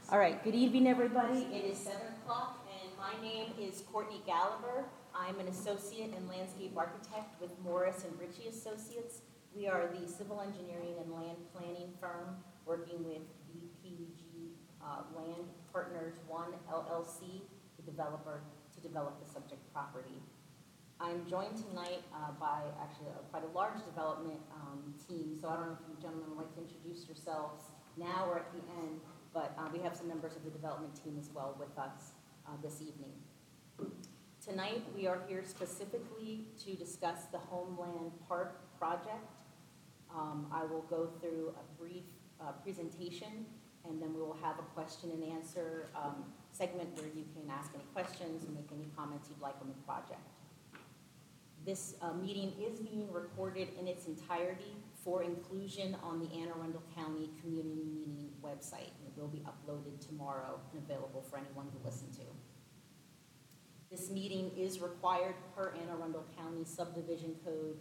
All right, good evening, everybody. It is 7 o'clock, and my name is Courtney Gallagher. I'm an associate and landscape architect with Morris and Ritchie Associates. We are the civil engineering and land planning firm working with BPG Land Partners One LLC, the developer, to develop the subject property. I'm joined tonight by actually quite a large development team, so I don't know if you gentlemen would like to introduce yourselves now or at the end, but we have some members of the development team as well with us this evening. Tonight, we are here specifically to discuss the Homeland Park project. I will go through a brief presentation, and then we will have a question and answer segment where you can ask any questions and make any comments you'd like on the project. This meeting is being recorded in its entirety for inclusion on the Anne Arundel County Community Meeting website. It will be uploaded tomorrow and available for anyone to listen to. This meeting is required per Anne Arundel County Subdivision Code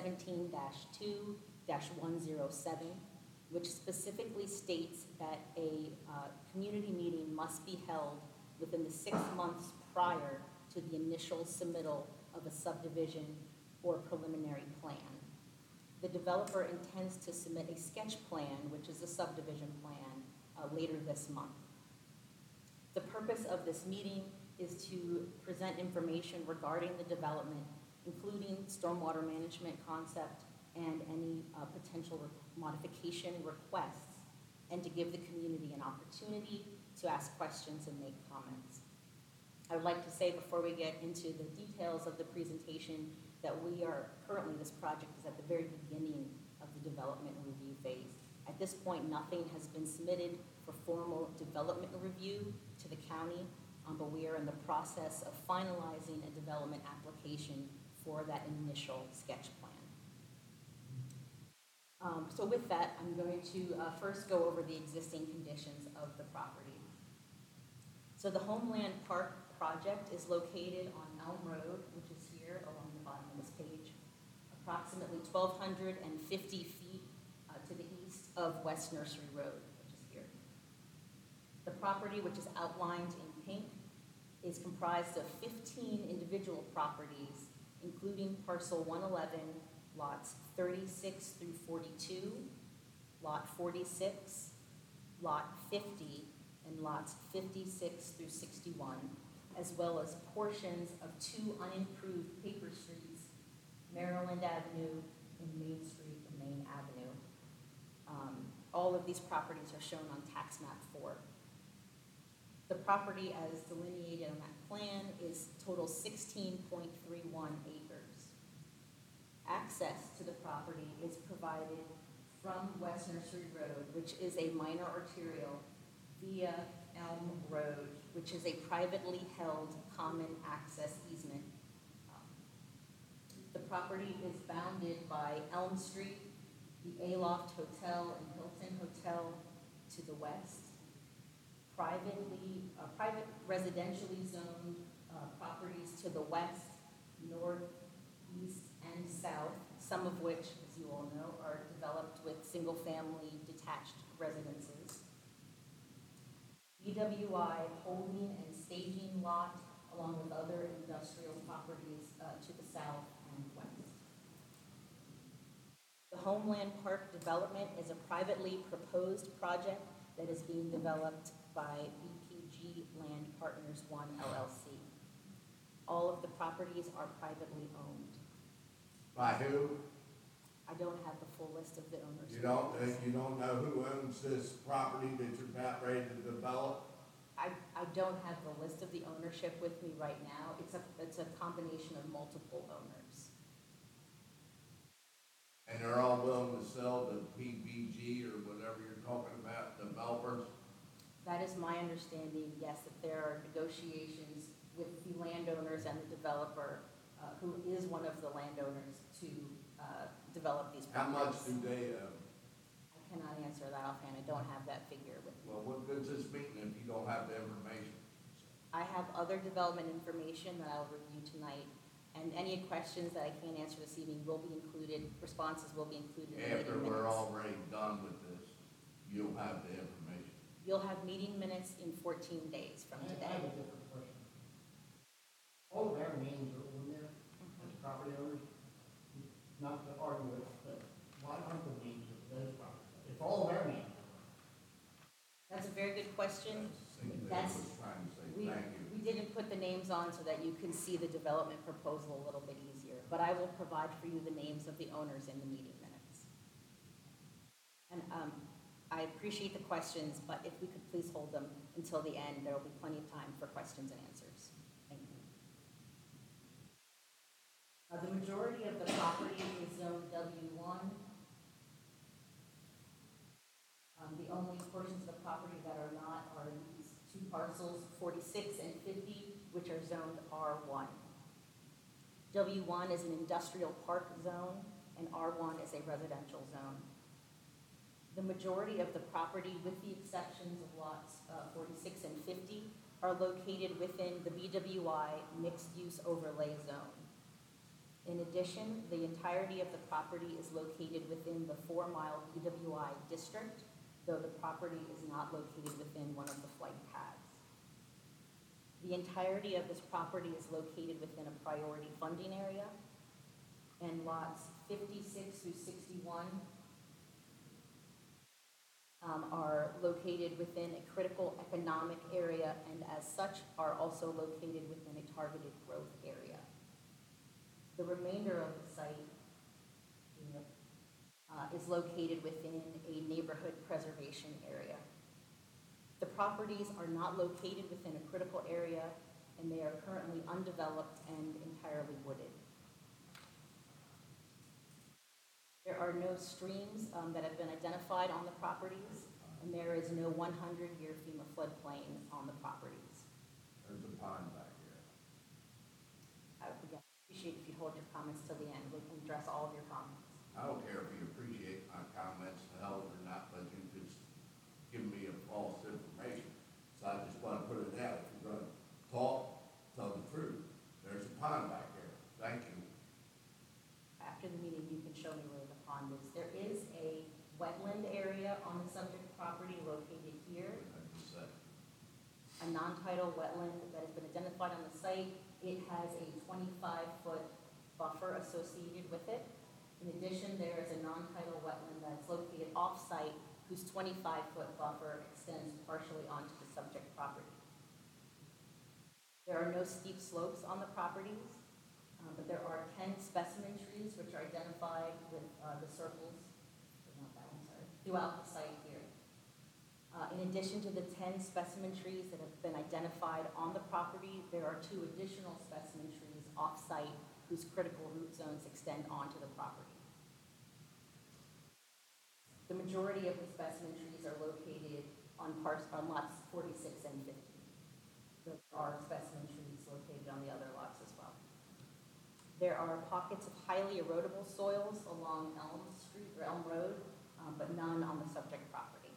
17-2-107, which specifically states that a community meeting must be held within the 6 months prior to the initial submittal of a subdivision or preliminary plan. The developer intends to submit a sketch plan, which is a subdivision plan, later this month. The purpose of this meeting is to present information regarding the development, including stormwater management concept and any potential modification requests, and to give the community an opportunity to ask questions and make comments. I would like to say before we get into the details of the presentation that we are currently, this project is at the very beginning of the development review phase. At this point, nothing has been submitted for formal development review to the county, but we are in the process of finalizing a development application for that initial sketch plan. So with that, I'm going to first go over the existing conditions of the property. So the Homeland Park project is located on Elm Road, which is here along the bottom of this page, approximately 1,250 feet to the east of West Nursery Road, which is here. The property, which is outlined in pink, is comprised of 15 individual properties, including parcel 111, lots 36 through 42, lot 46, lot 50, and lots 56 through 61, as well as portions of 2 unimproved paper streets, Maryland Avenue and Main Street and Main Avenue. All of these properties are shown on tax map 4. The property as delineated on that plan is total 16.31 acres. Access to the property is provided from West Nursery Road, which is a minor arterial, via Elm Road, which is a privately held common access easement. The property is bounded by Elm Street, the Aloft Hotel and Hilton Hotel to the west, private residentially zoned properties to the west, north, east, and south, some of which, as you all know, are developed with single-family detached residences. BWI holding and staging lot, along with other industrial properties to the south and west. The Homeland Park development is a privately proposed project that is being developed by BPG Land Partners One LLC. All of the properties are privately owned. By who? I don't have the full list of the owners. You don't know who owns this property that you're about ready to develop? I don't have the list of the ownership with me right now. It's a combination of multiple owners. And they're all willing to sell to PBG or whatever you're talking about, developers? That is my understanding, yes, that there are negotiations with the landowners and the developer, who is one of the landowners, to develop these properties. How much do they own? I cannot answer that offhand. I don't have that figure with me. Well, what good's this meeting if you don't have the information? I have other development information that I'll review tonight, and any questions that I can't answer this evening will be included, responses will be included in the After meeting we're minutes. already done with this, you'll have the information. You'll have meeting minutes in 14 days from I today. have a different question. All of our names are on there as property owners, not to argue with, but why aren't the names of those property owners? If all of our names are on That's a very good question. Same thing, I That's- was trying to say, We, thank you. we didn't put the names on so that you can see the development proposal a little bit easier, but I will provide for you the names of the owners in the meeting minutes. And I appreciate the questions, but if we could please hold them until the end, there will be plenty of time for questions and answers. Thank you. The majority of the property is zone W1. The only portions of the property that are not are these two parcels, 46 and 50, which are zoned R1. W1 is an industrial park zone, and R1 is a residential zone. The majority of the property, with the exceptions of lots 46 and 50, are located within the BWI mixed-use overlay zone. In addition, the entirety of the property is located within the 4-mile BWI district, though the property is not located within one of the flight paths. The entirety of this property is located within a priority funding area, and lots 56 through 61 are located within a critical economic area, and as such are also located within a targeted growth area. The remainder of the site is located within a neighborhood preservation area. The properties are not located within a critical area, and they are currently undeveloped and entirely wooded. There are no streams that have been identified on the properties, and there is no 100-year FEMA floodplain on the properties. There's a pond back here. I would appreciate if you hold your comments till the end. We can address all of your comments. I don't care if you appreciate my comments, hell or not, but you just give me a false information. So I just want to put it out. If you're going to talk, tell the truth. There's a pond back here. Thank you. After the meeting, you can show me where the pond is. There is a wetland area on the subject property located here, I just said, a non-tidal wetland that has been identified on the site. It has a 25-foot buffer associated with it. In addition, there is a non-tidal wetland that's located off-site whose 25-foot buffer extends partially onto the subject property. There are no steep slopes on the properties, but there are 10 specimen trees which are identified with the circles, not that one, sorry, throughout the site here. In addition to the 10 specimen trees that have been identified on the property, there are 2 additional specimen trees off-site whose critical root zones extend onto the property. The majority of the specimen trees are located on lots 46 and 50. There are specimen trees located on the other lots as well. There are pockets of highly erodible soils along Elm Street or Elm Road, but none on the subject property.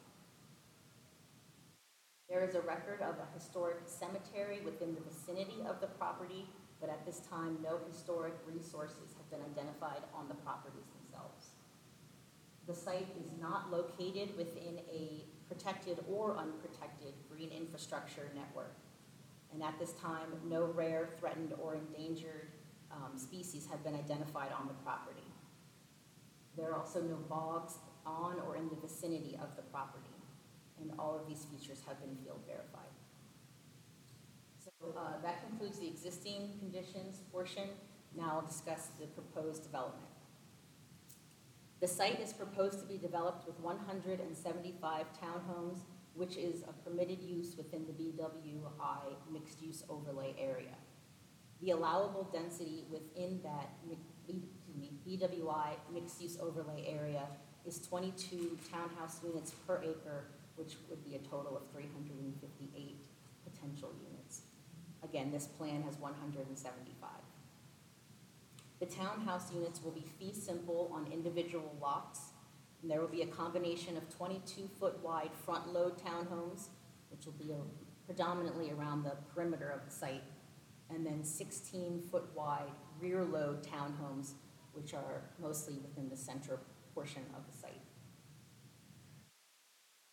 There is a record of a historic cemetery within the vicinity of the property, but at this time, no historic resources have been identified on the properties themselves. The site is not located within a protected or unprotected green infrastructure network. And at this time, no rare, threatened, or endangered species have been identified on the property. There are also no bogs on or in the vicinity of the property, and all of these features have been field verified. So that concludes the existing conditions portion. Now I'll discuss the proposed development. The site is proposed to be developed with 175 townhomes, which is a permitted use within the BWI mixed-use overlay area. The allowable density within that BWI mixed-use overlay area is 22 townhouse units per acre, which would be a total of 358 potential units. Again, this plan has 175. The townhouse units will be fee simple on individual lots, and there will be a combination of 22-foot wide front load townhomes, which will be predominantly around the perimeter of the site, and then 16-foot wide rear load townhomes, which are mostly within the center portion of the site.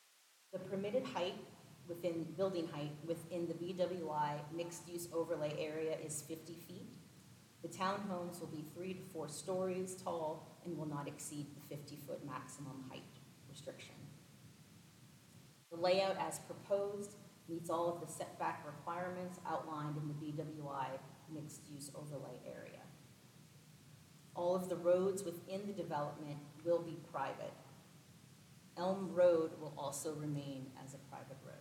The permitted height within, building height within the BWI mixed-use overlay area is 50 feet. The townhomes will be 3 to 4 stories tall and will not exceed the 50-foot maximum height restriction. The layout as proposed meets all of the setback requirements outlined in the BWI mixed-use overlay area. All of the roads within the development will be private. Elm Road will also remain as a private road.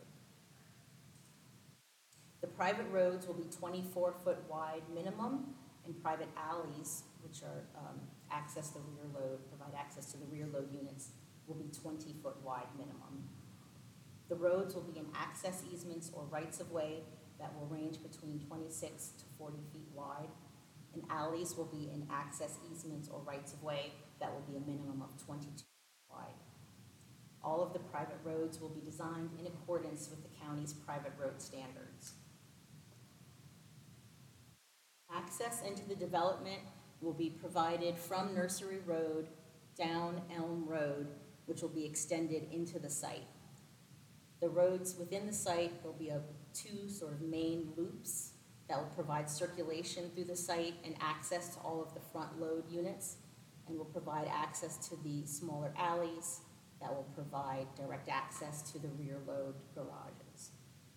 The private roads will be 24-foot wide minimum, and private alleys, which are access the rear load, provide access to the rear load units, will be 20-foot wide minimum. The roads will be in access easements or rights-of-way that will range between 26 to 40 feet wide, and alleys will be in access easements or rights-of-way that will be a minimum of 22 feet wide. All of the private roads will be designed in accordance with the county's private road standards. Access into the development will be provided from Nursery Road down Elm Road, which will be extended into the site. The roads within the site, there'll be 2 sort of main loops that will provide circulation through the site and access to all of the front load units, and will provide access to the smaller alleys that will provide direct access to the rear load garages.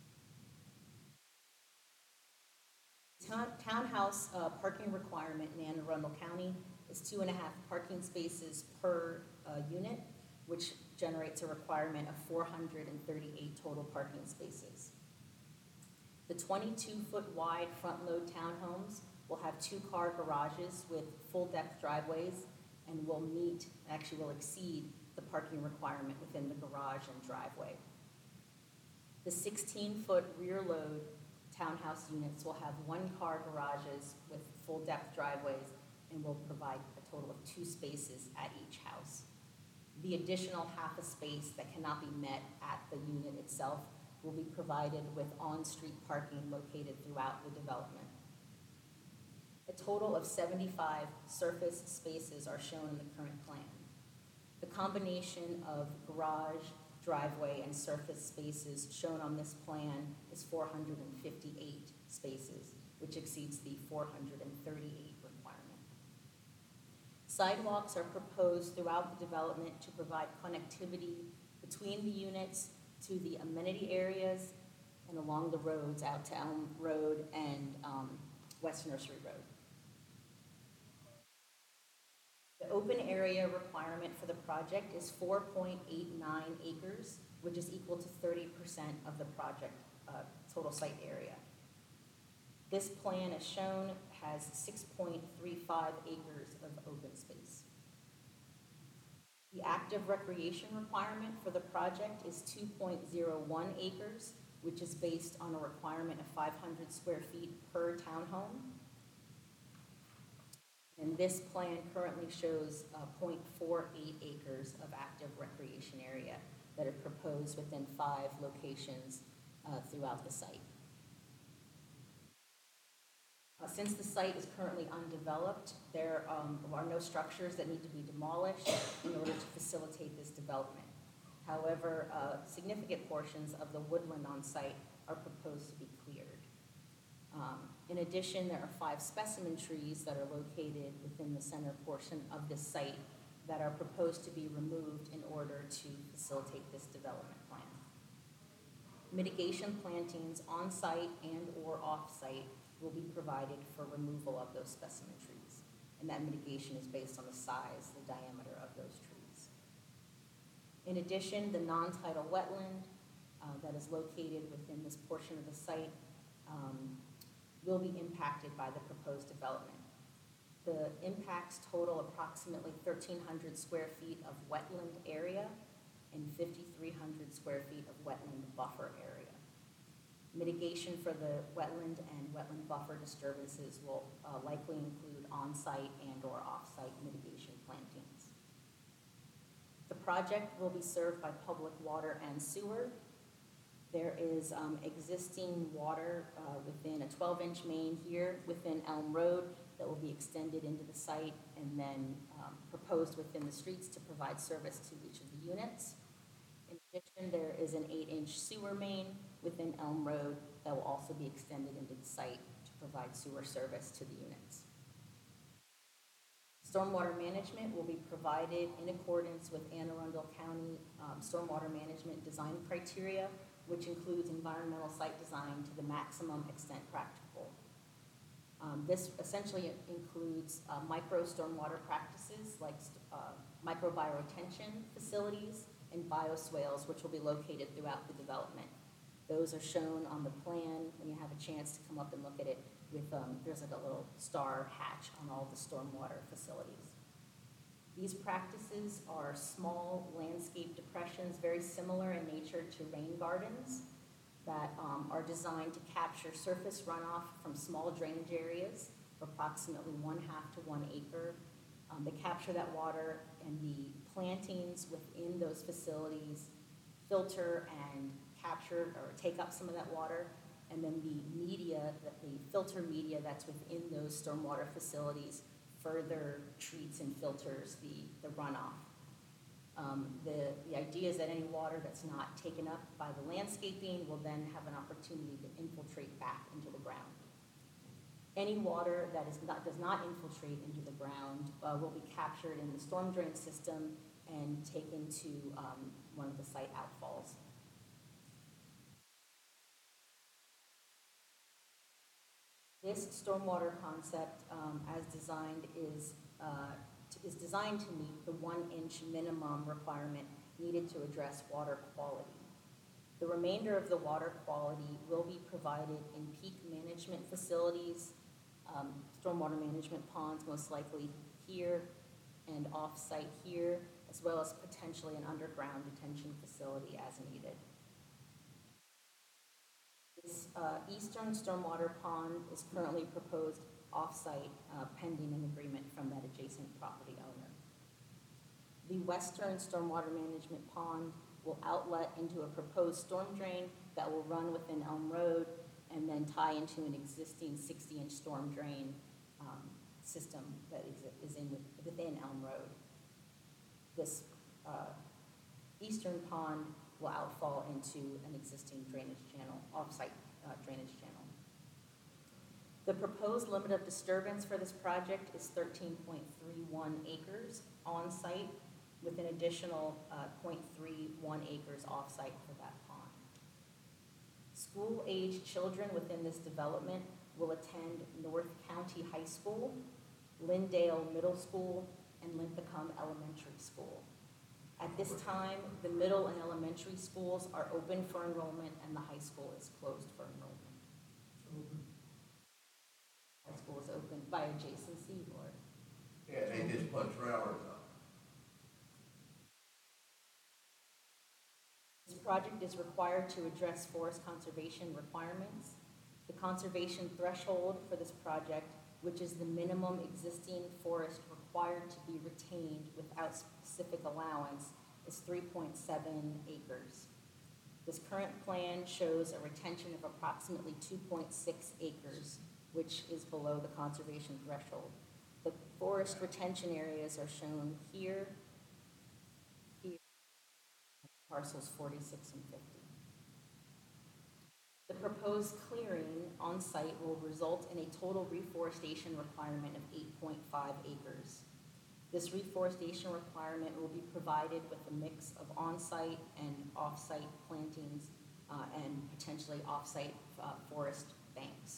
Townhouse parking requirement in Anne Arundel County is 2.5 parking spaces per unit, which generates a requirement of 438 total parking spaces. The 22-foot wide front load townhomes will have 2-car garages with full depth driveways and will exceed the parking requirement within the garage and driveway. The 16-foot rear load townhouse units will have 1-car garages with full depth driveways and will provide a total of 2 spaces at each house. The additional half a space that cannot be met at the unit itself will be provided with on-street parking located throughout the development. A total of 75 surface spaces are shown in the current plan. The combination of garage, driveway, and surface spaces shown on this plan is 458 spaces, which exceeds the 438 requirement. Sidewalks are proposed throughout the development to provide connectivity between the units to the amenity areas and along the roads out to Elm Road and West Nursery Road. The open area requirement for the project is 4.89 acres, which is equal to 30% of the project total site area. This plan, as shown, has 6.35 acres of open space. The active recreation requirement for the project is 2.01 acres, which is based on a requirement of 500 square feet per townhome. And this plan currently shows 0.48 acres of active recreation area that are proposed within 5 locations throughout the site. Since the site is currently undeveloped, there are no structures that need to be demolished in order to facilitate this development. However, significant portions of the woodland on site are proposed to be cleared. In addition, there are 5 specimen trees that are located within the center portion of this site that are proposed to be removed in order to facilitate this development plan. Mitigation plantings on site and or off site will be provided for removal of those specimen trees, and that mitigation is based on the size, the diameter of those trees. In addition, the non-tidal wetland that is located within this portion of the site will be impacted by the proposed development. The impacts total approximately 1,300 square feet of wetland area and 5,300 square feet of wetland buffer area. Mitigation for the wetland and wetland buffer disturbances will likely include on-site and or off-site mitigation plantings. The project will be served by public water and sewer. There is existing water within a 12-inch main here within Elm Road that will be extended into the site and then proposed within the streets to provide service to each of the units. In In addition, there is an 8-inch sewer main within Elm Road that will also be extended into the site to provide sewer service to the units. Stormwater management will be provided in accordance with Anne Arundel County stormwater management design criteria, which includes environmental site design to the maximum extent practicable. This essentially includes micro stormwater practices like microbioretention facilities and bioswales, which will be located throughout the development. Those are shown on the plan when you have a chance to come up and look at it with, there's like a little star hatch on all the stormwater facilities. These practices are small landscape depressions, very similar in nature to rain gardens, that are designed to capture surface runoff from small drainage areas of approximately 1/2 to 1 acre. They capture that water, and the plantings within those facilities filter and capture or take up some of that water, and then the filter media that's within those stormwater facilities further treats and filters the runoff. The idea is that any water that's not taken up by the landscaping will then have an opportunity to infiltrate back into the ground. Any water that does not infiltrate into the ground will be captured in the storm drain system and taken to one of the site outfalls. This stormwater concept, as designed, is designed to meet the 1-inch minimum requirement needed to address water quality. The remainder of the water quality will be provided in peak management facilities, stormwater management ponds, most likely here and off-site here, as well as potentially an underground detention facility as needed. This eastern stormwater pond is currently proposed off-site pending an agreement from that adjacent property owner. The western stormwater management pond will outlet into a proposed storm drain that will run within Elm Road and then tie into an existing 60-inch storm drain system that is within Elm Road. This eastern pond will outfall into an existing drainage channel, off-site drainage channel. The proposed limit of disturbance for this project is 13.31 acres on-site, with an additional 0.31 acres off-site for that pond. School-aged children within this development will attend North County High School, Lindale Middle School, and Linthicum Elementary School. At this time, the middle and elementary schools are open for enrollment, and the high school is closed for enrollment. High school is open by adjacency, or? Yeah, they just put trailers up. This project is required to address forest conservation requirements. The conservation threshold for this project, which is the minimum existing forest required to be retained without specific allowance, is 3.7 acres. This current plan shows a retention of approximately 2.6 acres, which is below the conservation threshold. The forest retention areas are shown here, parcels 46 and 50. The proposed clearing on site will result in a total reforestation requirement of 8.5 acres. This reforestation requirement will be provided with a mix of on-site and off-site plantings and potentially off-site forest banks.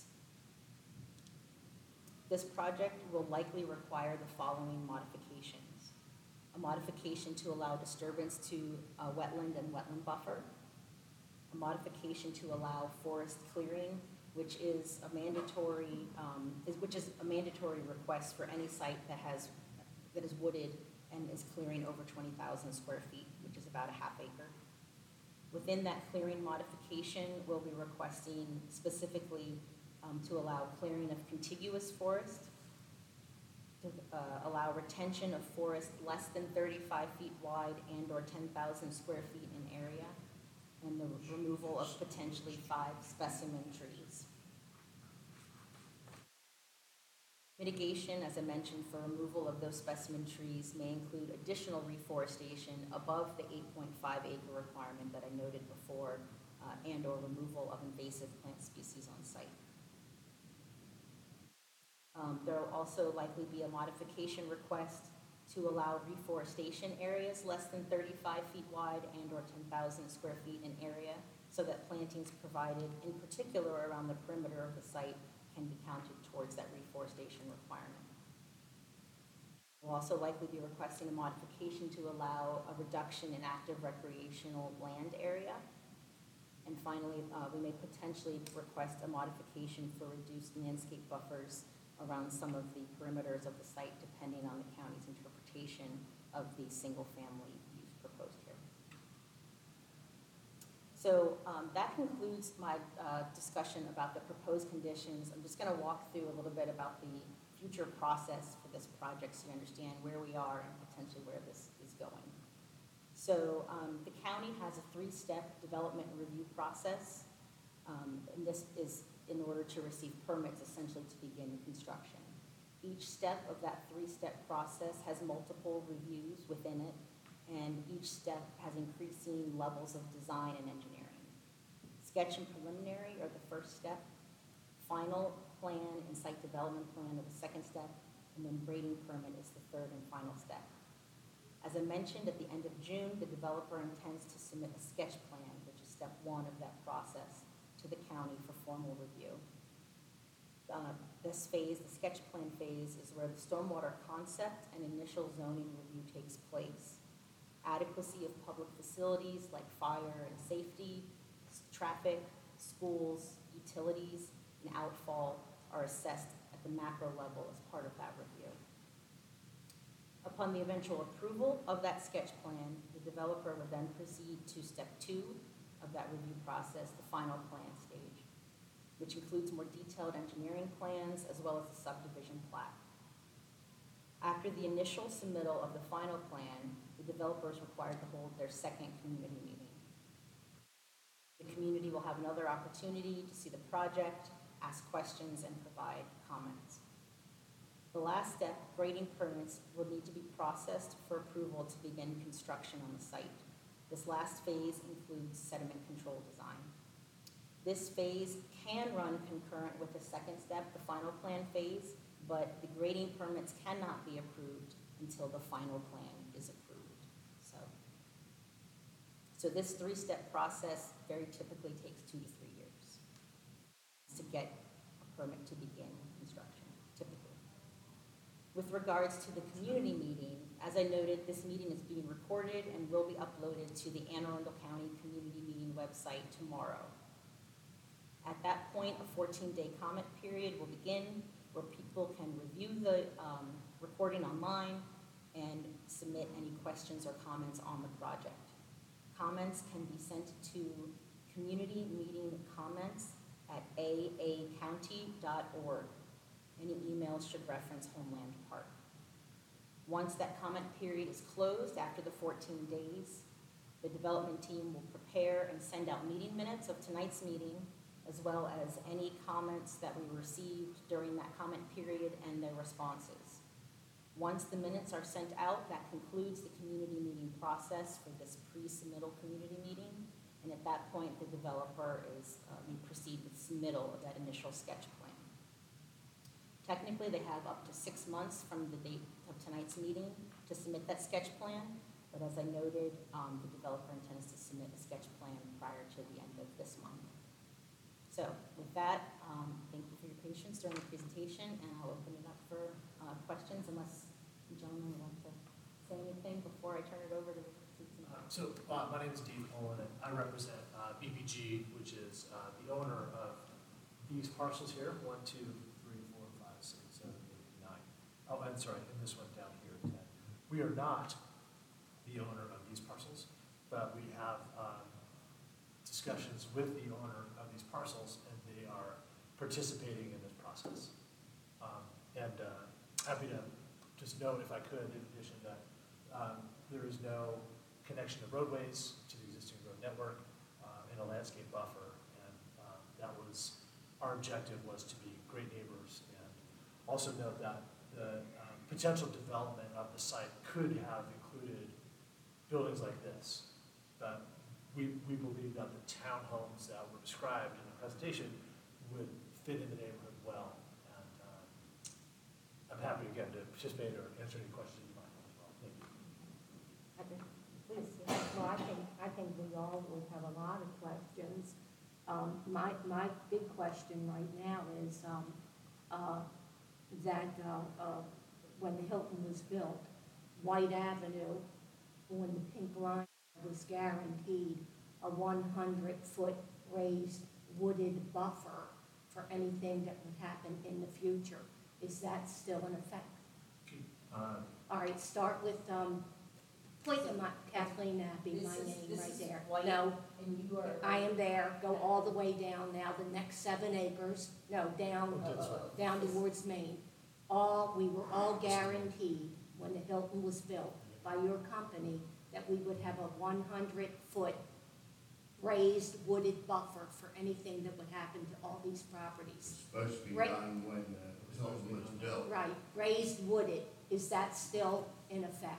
This project will likely require the following modifications. A modification to allow disturbance to a wetland and wetland buffer, a modification to allow forest clearing, which is a mandatory request for any site that is wooded and is clearing over 20,000 square feet, which is about a half acre. Within that clearing modification, we'll be requesting specifically to allow clearing of contiguous forest, to allow retention of forest less than 35 feet wide and or 10,000 square feet in area, and the removal of potentially 5 specimen trees. Mitigation, as I mentioned, for removal of those specimen trees may include additional reforestation above the 8.5 acre requirement that I noted before, and/or removal of invasive plant species on site. There will also likely be a modification request to allow reforestation areas less than 35 feet wide and/or 10,000 square feet in area, so that plantings provided, in particular around the perimeter of the site, can be counted towards that reforestation requirement. We'll also likely be requesting a modification to allow a reduction in active recreational land area. And finally, we may potentially request a modification for reduced landscape buffers around some of the perimeters of the site, depending on the county's interpretation of the single-family use proposed here. So that concludes my discussion about the proposed conditions. I'm just going to walk through a little bit about the future process for this project so you understand where we are and potentially where this is going. So the county has a 3-step development review process, and this is in order to receive permits essentially to begin construction. Each step of that 3-step process has multiple reviews within it, and each step has increasing levels of design and engineering. Sketch and preliminary are the first step, final plan and site development plan are the second step, and then grading permit is the third and final step. As I mentioned, at the end of June, the developer intends to submit a sketch plan, which is step 1 of that process, to the county for formal review. This phase, the sketch plan phase, is where the stormwater concept and initial zoning review takes place. Adequacy of public facilities like fire and safety, traffic, schools, utilities, and outfall are assessed at the macro level as part of that review. Upon the eventual approval of that sketch plan, the developer would then proceed to step 2 of that review process, the final plan stage, which includes more detailed engineering plans as well as the subdivision plat. After the initial submittal of the final plan, the developer is required to hold their second community meeting. The community will have another opportunity to see the project, ask questions, and provide comments. The last step, grading permits, will need to be processed for approval to begin construction on the site. This last phase includes sediment control design. This phase can run concurrent with the second step, the final plan phase, but the grading permits cannot be approved until the final plan is approved. So this 3-step process very typically takes 2 to 3 years to get a permit to begin construction, typically. With regards to the community meeting, as I noted, this meeting is being recorded and will be uploaded to the Anne Arundel County Community Meeting website tomorrow. At that point, a 14-day comment period will begin where people can review the recording online and submit any questions or comments on the project. Comments can be sent to communitymeetingcomments@aacounty.org. Any emails should reference Homeland Park. Once that comment period is closed after the 14 days, the development team will prepare and send out meeting minutes of tonight's meeting, as well as any comments that we received during that comment period and their responses. Once the minutes are sent out, that concludes the community meeting process for this pre-submittal community meeting, and at that point, the developer we proceed with submittal of that initial sketch plan. Technically, they have up to 6 months from the date of tonight's meeting to submit that sketch plan, but as I noted, the developer intends to submit a sketch plan prior to the end of this month. So with that, thank you for your patience during the presentation, and I'll open it up for questions unless you gentlemen want to say anything before I turn it over to Susan. My name is Dave Poland, and I represent BPG, which is the owner of these parcels here, 1, 2, 3, 4, 5, 6, 7, 8, 9. Oh, I'm sorry, and this one down here, 10. We are not the owner of these parcels, but we have discussions with the owner of these parcels, and they are participating in this process. Happy to just note, if I could, in addition, that there is no connection of roadways to the existing road network and a landscape buffer, and that was our objective, was to be great neighbors and Also note that the potential development of the site could have included buildings like this. But we believe that the townhomes that were described in the presentation would fit in the neighborhood well. And I'm happy again to participate or answer any questions you might have as well. Thank you. Please, yeah. Well, I think we all will have a lot of questions. My big question right now is that when the Hilton was built, White Avenue, when the pink line was guaranteed a 100-foot raised wooded buffer for anything that would happen in the future. Is that still in effect? All right, start with, point to my, Kathleen Abbey, my name This right is there. White, No, and you are. I am there, go all the way down now, the next 7 acres, no, down, down towards Maine. We were all guaranteed when the Hilton was built by your company that we would have a 100-foot raised wooded buffer for anything that would happen to all these It's properties. supposed to be Right. done when the Hilton was built. Right, raised wooded, is that still in effect?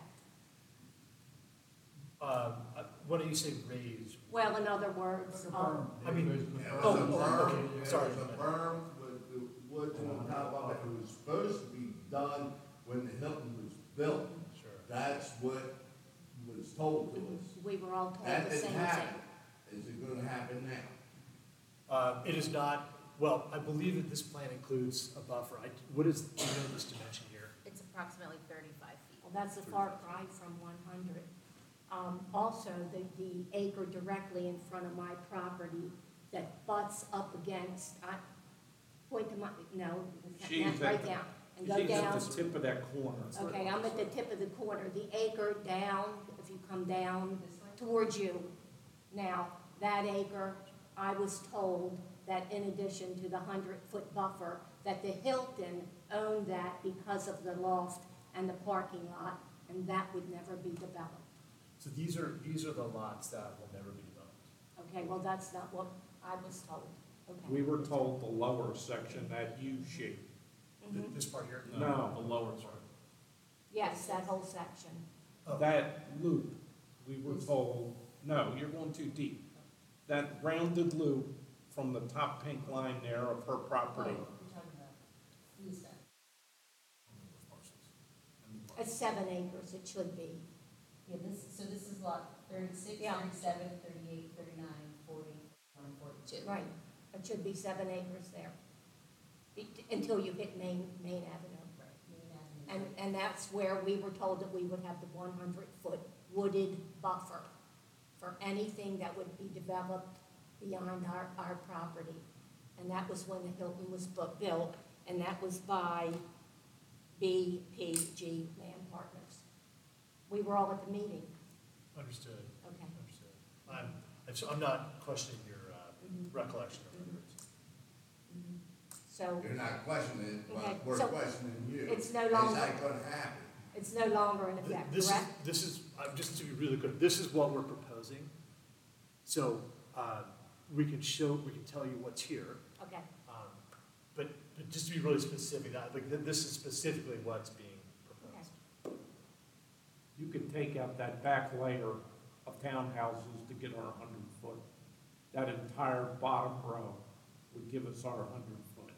What do you say raised? Well, in other words, I mean, It was Oh, a berm, okay, it sorry. was a berm with the woods on top of it. It was supposed to be done when the Hilton was built. Sure. That's what was told to us. we were all told That the didn't same happen. thing. Is it gonna happen now? It is not, well, I believe that this plan includes a buffer. What is, do you know this dimension here? It's approximately 35 feet. Well, that's a far cry from 100. Also, the acre directly in front of my property that butts up against, point to my, no, She's that's at right the- down, and go She's at down. the tip of that corner. Okay, I'm at the tip of the corner, the acre down, if you come down towards you. Now, that acre, I was told that in addition to the 100-foot buffer, that the Hilton owned that because of the loft and the parking lot, and that would never be developed. So these are the lots that will never be developed. Okay, well, that's not what I was told. Okay. We were told the lower section, that U shape. Mhm. This part here? No. The lower part. Yes, that whole section. Oh. That loop, we were told, no, you're going too deep. That rounded loop from the top pink line there of her property. You're talking about Lisa. It's 7 acres, it should be. Yeah, so this is lot 36, Yeah. 37, 38, 39, 40, 42. Right, it should be 7 acres there. Until you hit Main Avenue. Right, Main Avenue. And that's where we were told that we would have the 100-foot wooded buffer for anything that would be developed beyond our property. And that was when the Hilton was built, and that was by BPG Land Partners. We were all at the meeting, Understood, okay. understood. I'm not questioning your recollection of records. Mhm. So You're not questioning it, Okay, but we're so questioning you. it's no Is longer- that gonna happen? it's no longer in effect, correct? This is, just to be really clear, this is what we're proposing. So, we can tell you what's here. Okay, But just to be really specific, this is specifically what's being proposed. You could take out that back layer of townhouses to get our 100-foot. That entire bottom row would give us our 100-foot.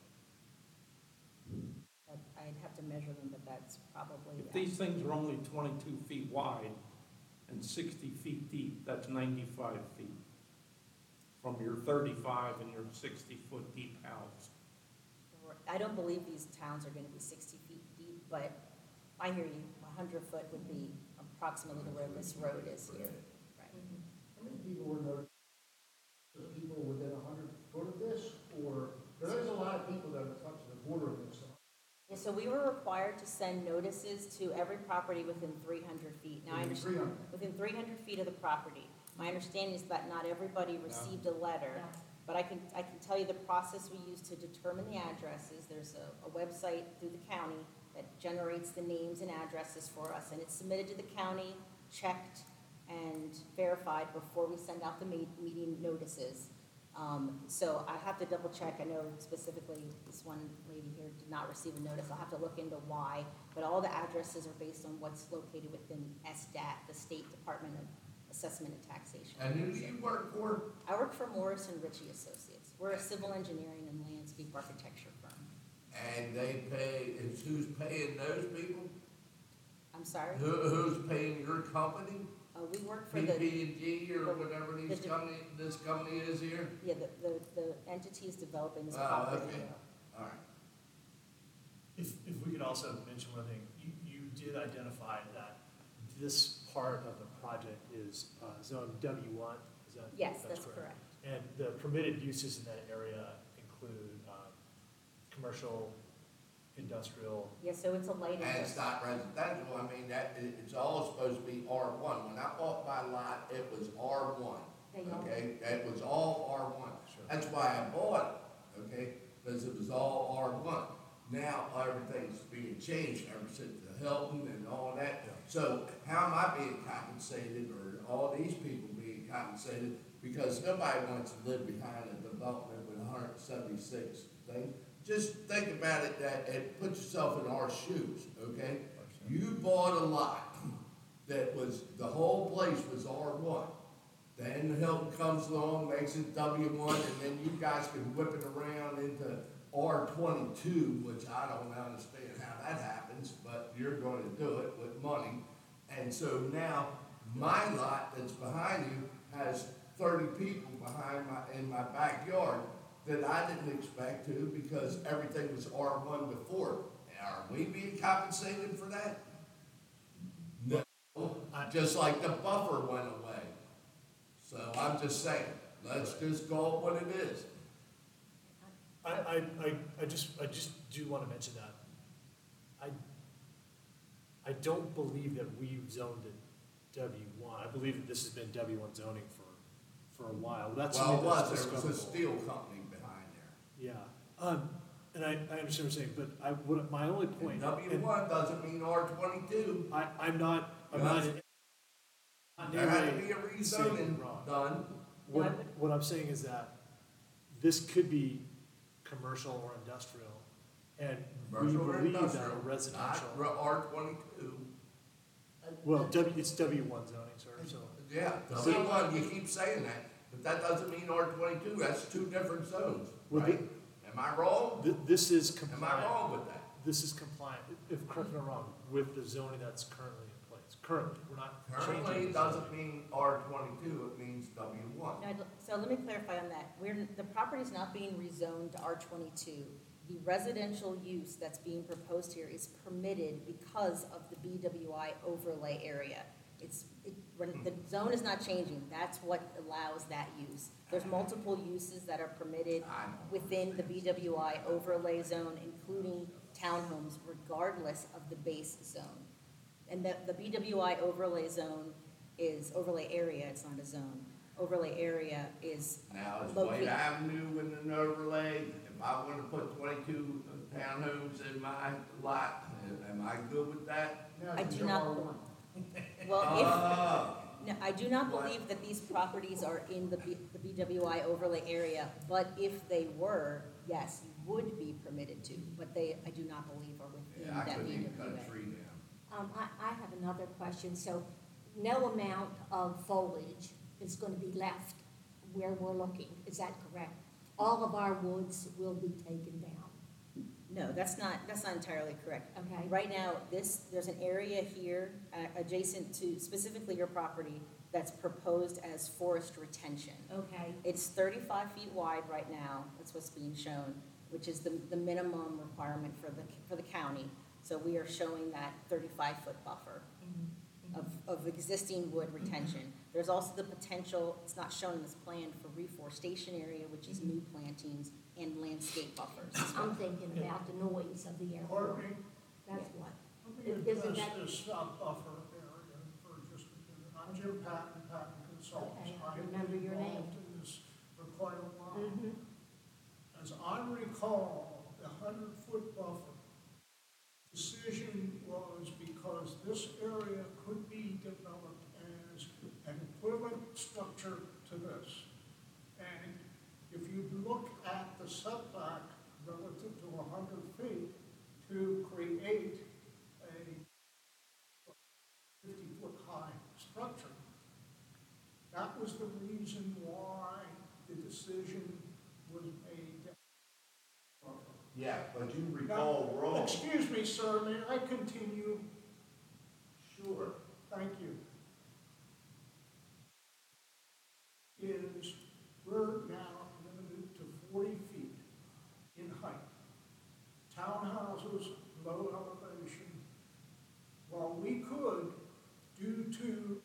I'd have to measure them, but that's probably. If these things are only 22 feet wide and 60 feet deep, that's 95 feet. From your 35 and your 60-foot deep house. I don't believe these towns are gonna be 60 feet deep, but I hear you, 100-foot would be approximately where this road is here. Right. Mhm. How many people were there? Just people within 100 foot of this, or, there's a lot of people that are touching the border of this. Yeah, so we were required to send notices to every property within 300 feet. Now, I understand, 300. within 300 feet of the property. My understanding is that not everybody received a letter, Yeah. but I can tell you the process we use to determine the addresses. There's a website through the county that generates the names and addresses for us, and it's submitted to the county, checked and verified before we send out the meeting notices. So I have to double check. I know specifically this one lady here did not receive a notice. I'll have to look into why. But all the addresses are based on what's located within SDAT, the State Department of Assessment and Taxation. And who do you work for? I work for Morris and Ritchie Associates. We're a civil engineering and landscape architecture firm. And they pay, who's paying those people? I'm sorry? Who's paying your company? We work for the, PPG or whatever this the- company is here? yeah, the entities developing this Oh, property. okay. All right. If we could also mention one thing, you did identify that this part of the project is zone W1, is that? Yes, that's correct. And the permitted uses in that area include commercial, industrial. Yeah, so it's a light And it's industrial. not residential, I mean, it's all supposed to be R1. When I bought my lot, it was R1, They all- okay? It was all R1. Sure. That's why I bought it, okay? Because it was all R1. Now, everything's being changed ever since the Hilton and all that. Yeah. So how am I being compensated, or all these people being compensated? Because nobody wants to live behind a development with 176 things. Just think about it, and put yourself in our shoes, okay? You bought a lot that was, the whole place was R1. Then the Hilton comes along, makes it W1, and then you guys can whip it around into R22, which I don't understand how that happens, but you're gonna do it with money. And so now, my lot that's behind you has 30 people in my backyard that I didn't expect to, because everything was R1 before. Are we being compensated for that? No, just like the buffer went away. So I'm just saying, let's just call it what it is. I just do want to mention that. I don't believe that we've zoned it W1. I believe that this has been W1 zoning for a while. That's Well, something that's there was a discoverable. steel company behind there. Yeah, and I understand what you're saying, but my only point. and W1 doesn't mean R22. I'm not in There had to any be a way saying rezoning wrong. done. What I'm saying is that this could be commercial or industrial, and we Commercial or believe that industrial, a residential. Not R22. Well, it's W1 zoning, sir, so. Yeah, W1, you keep saying that, but that doesn't mean R22. That's two different zones, Well, right? Am I wrong? This is Am I compliant. wrong with that? This is compliant, if correct me if I'm wrong, with the zoning that's currently in place. Currently, we're not changing. Currently, the it doesn't zoning. mean R22, it means W1. No, so let me clarify on that. The property's not being rezoned to R22. The residential use that's being proposed here is permitted because of the BWI overlay area. The zone is not changing. That's what allows that use. There's multiple uses that are permitted I know. within the BWI overlay zone, including townhomes, regardless of the base zone. And the BWI overlay zone is, overlay area, it's not a zone. Overlay area is Now, is located. White Avenue in an overlay? If I want to put 22 townhomes in my lot, am I good with that? No, I it's do not- R1. Well, Oh, no, I do not believe that these properties are in the BWI overlay area, but if they were, yes, you would be permitted to, but I do not believe are within yeah, I that couldn't even cut a BWA. tree down. I have another question. So no amount of foliage is going to be left where we're looking. Is that correct? All of our woods will be taken down, No, that's not entirely correct. okay? Right now, there's an area here adjacent to specifically your property that's proposed as forest retention. Okay, It's 35 feet wide right now, that's what's being shown, which is the minimum requirement for the county. So we are showing that 35-foot buffer of existing wood retention. There's also the potential, it's not shown in this plan, for reforestation area, which is new plantings and landscape buffers. I'm thinking about the noise of the airport. Courtney, That's what. let me Isn't address that- this buffer area for just a minute. I'm Jim Patton, Patton Consultants. Okay, I've been remember your name. involved in this for quite a while. Mhm. As I recall, the 100-foot buffer decision was because this area could be developed as an equivalent structure to this. And you look at the setback relative to 100 feet to create a 50-foot high structure. That was the reason why the decision was made. Yeah, but you recall Now, wrong. excuse me, sir, may I continue? Sure. Thank you. Is we're now limited to 40 feet in height. Townhouses, low elevation. While we could, due to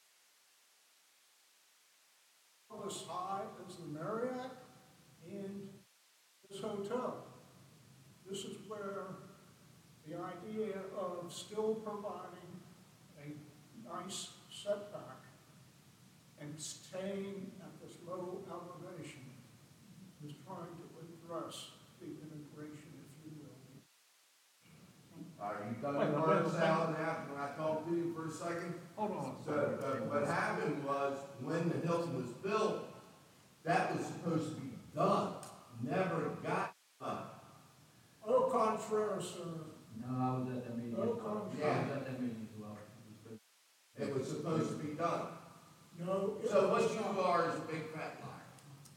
as high as the Marriott and this hotel, this is where the idea of still providing a nice setback and staying at this low elevation is trying to address the integration, if you will. Are you done Wait, with wait, word wait. salad now? Can I talk to you for a second? Hold on. So, what happened was, when the Hilton was built, that was supposed to be done, never got done. Au contraire, sir. No, I was at that meeting. No I was contraire. at that meeting as well. It was supposed to be done. No, it So what was you not. are is a big fat liar.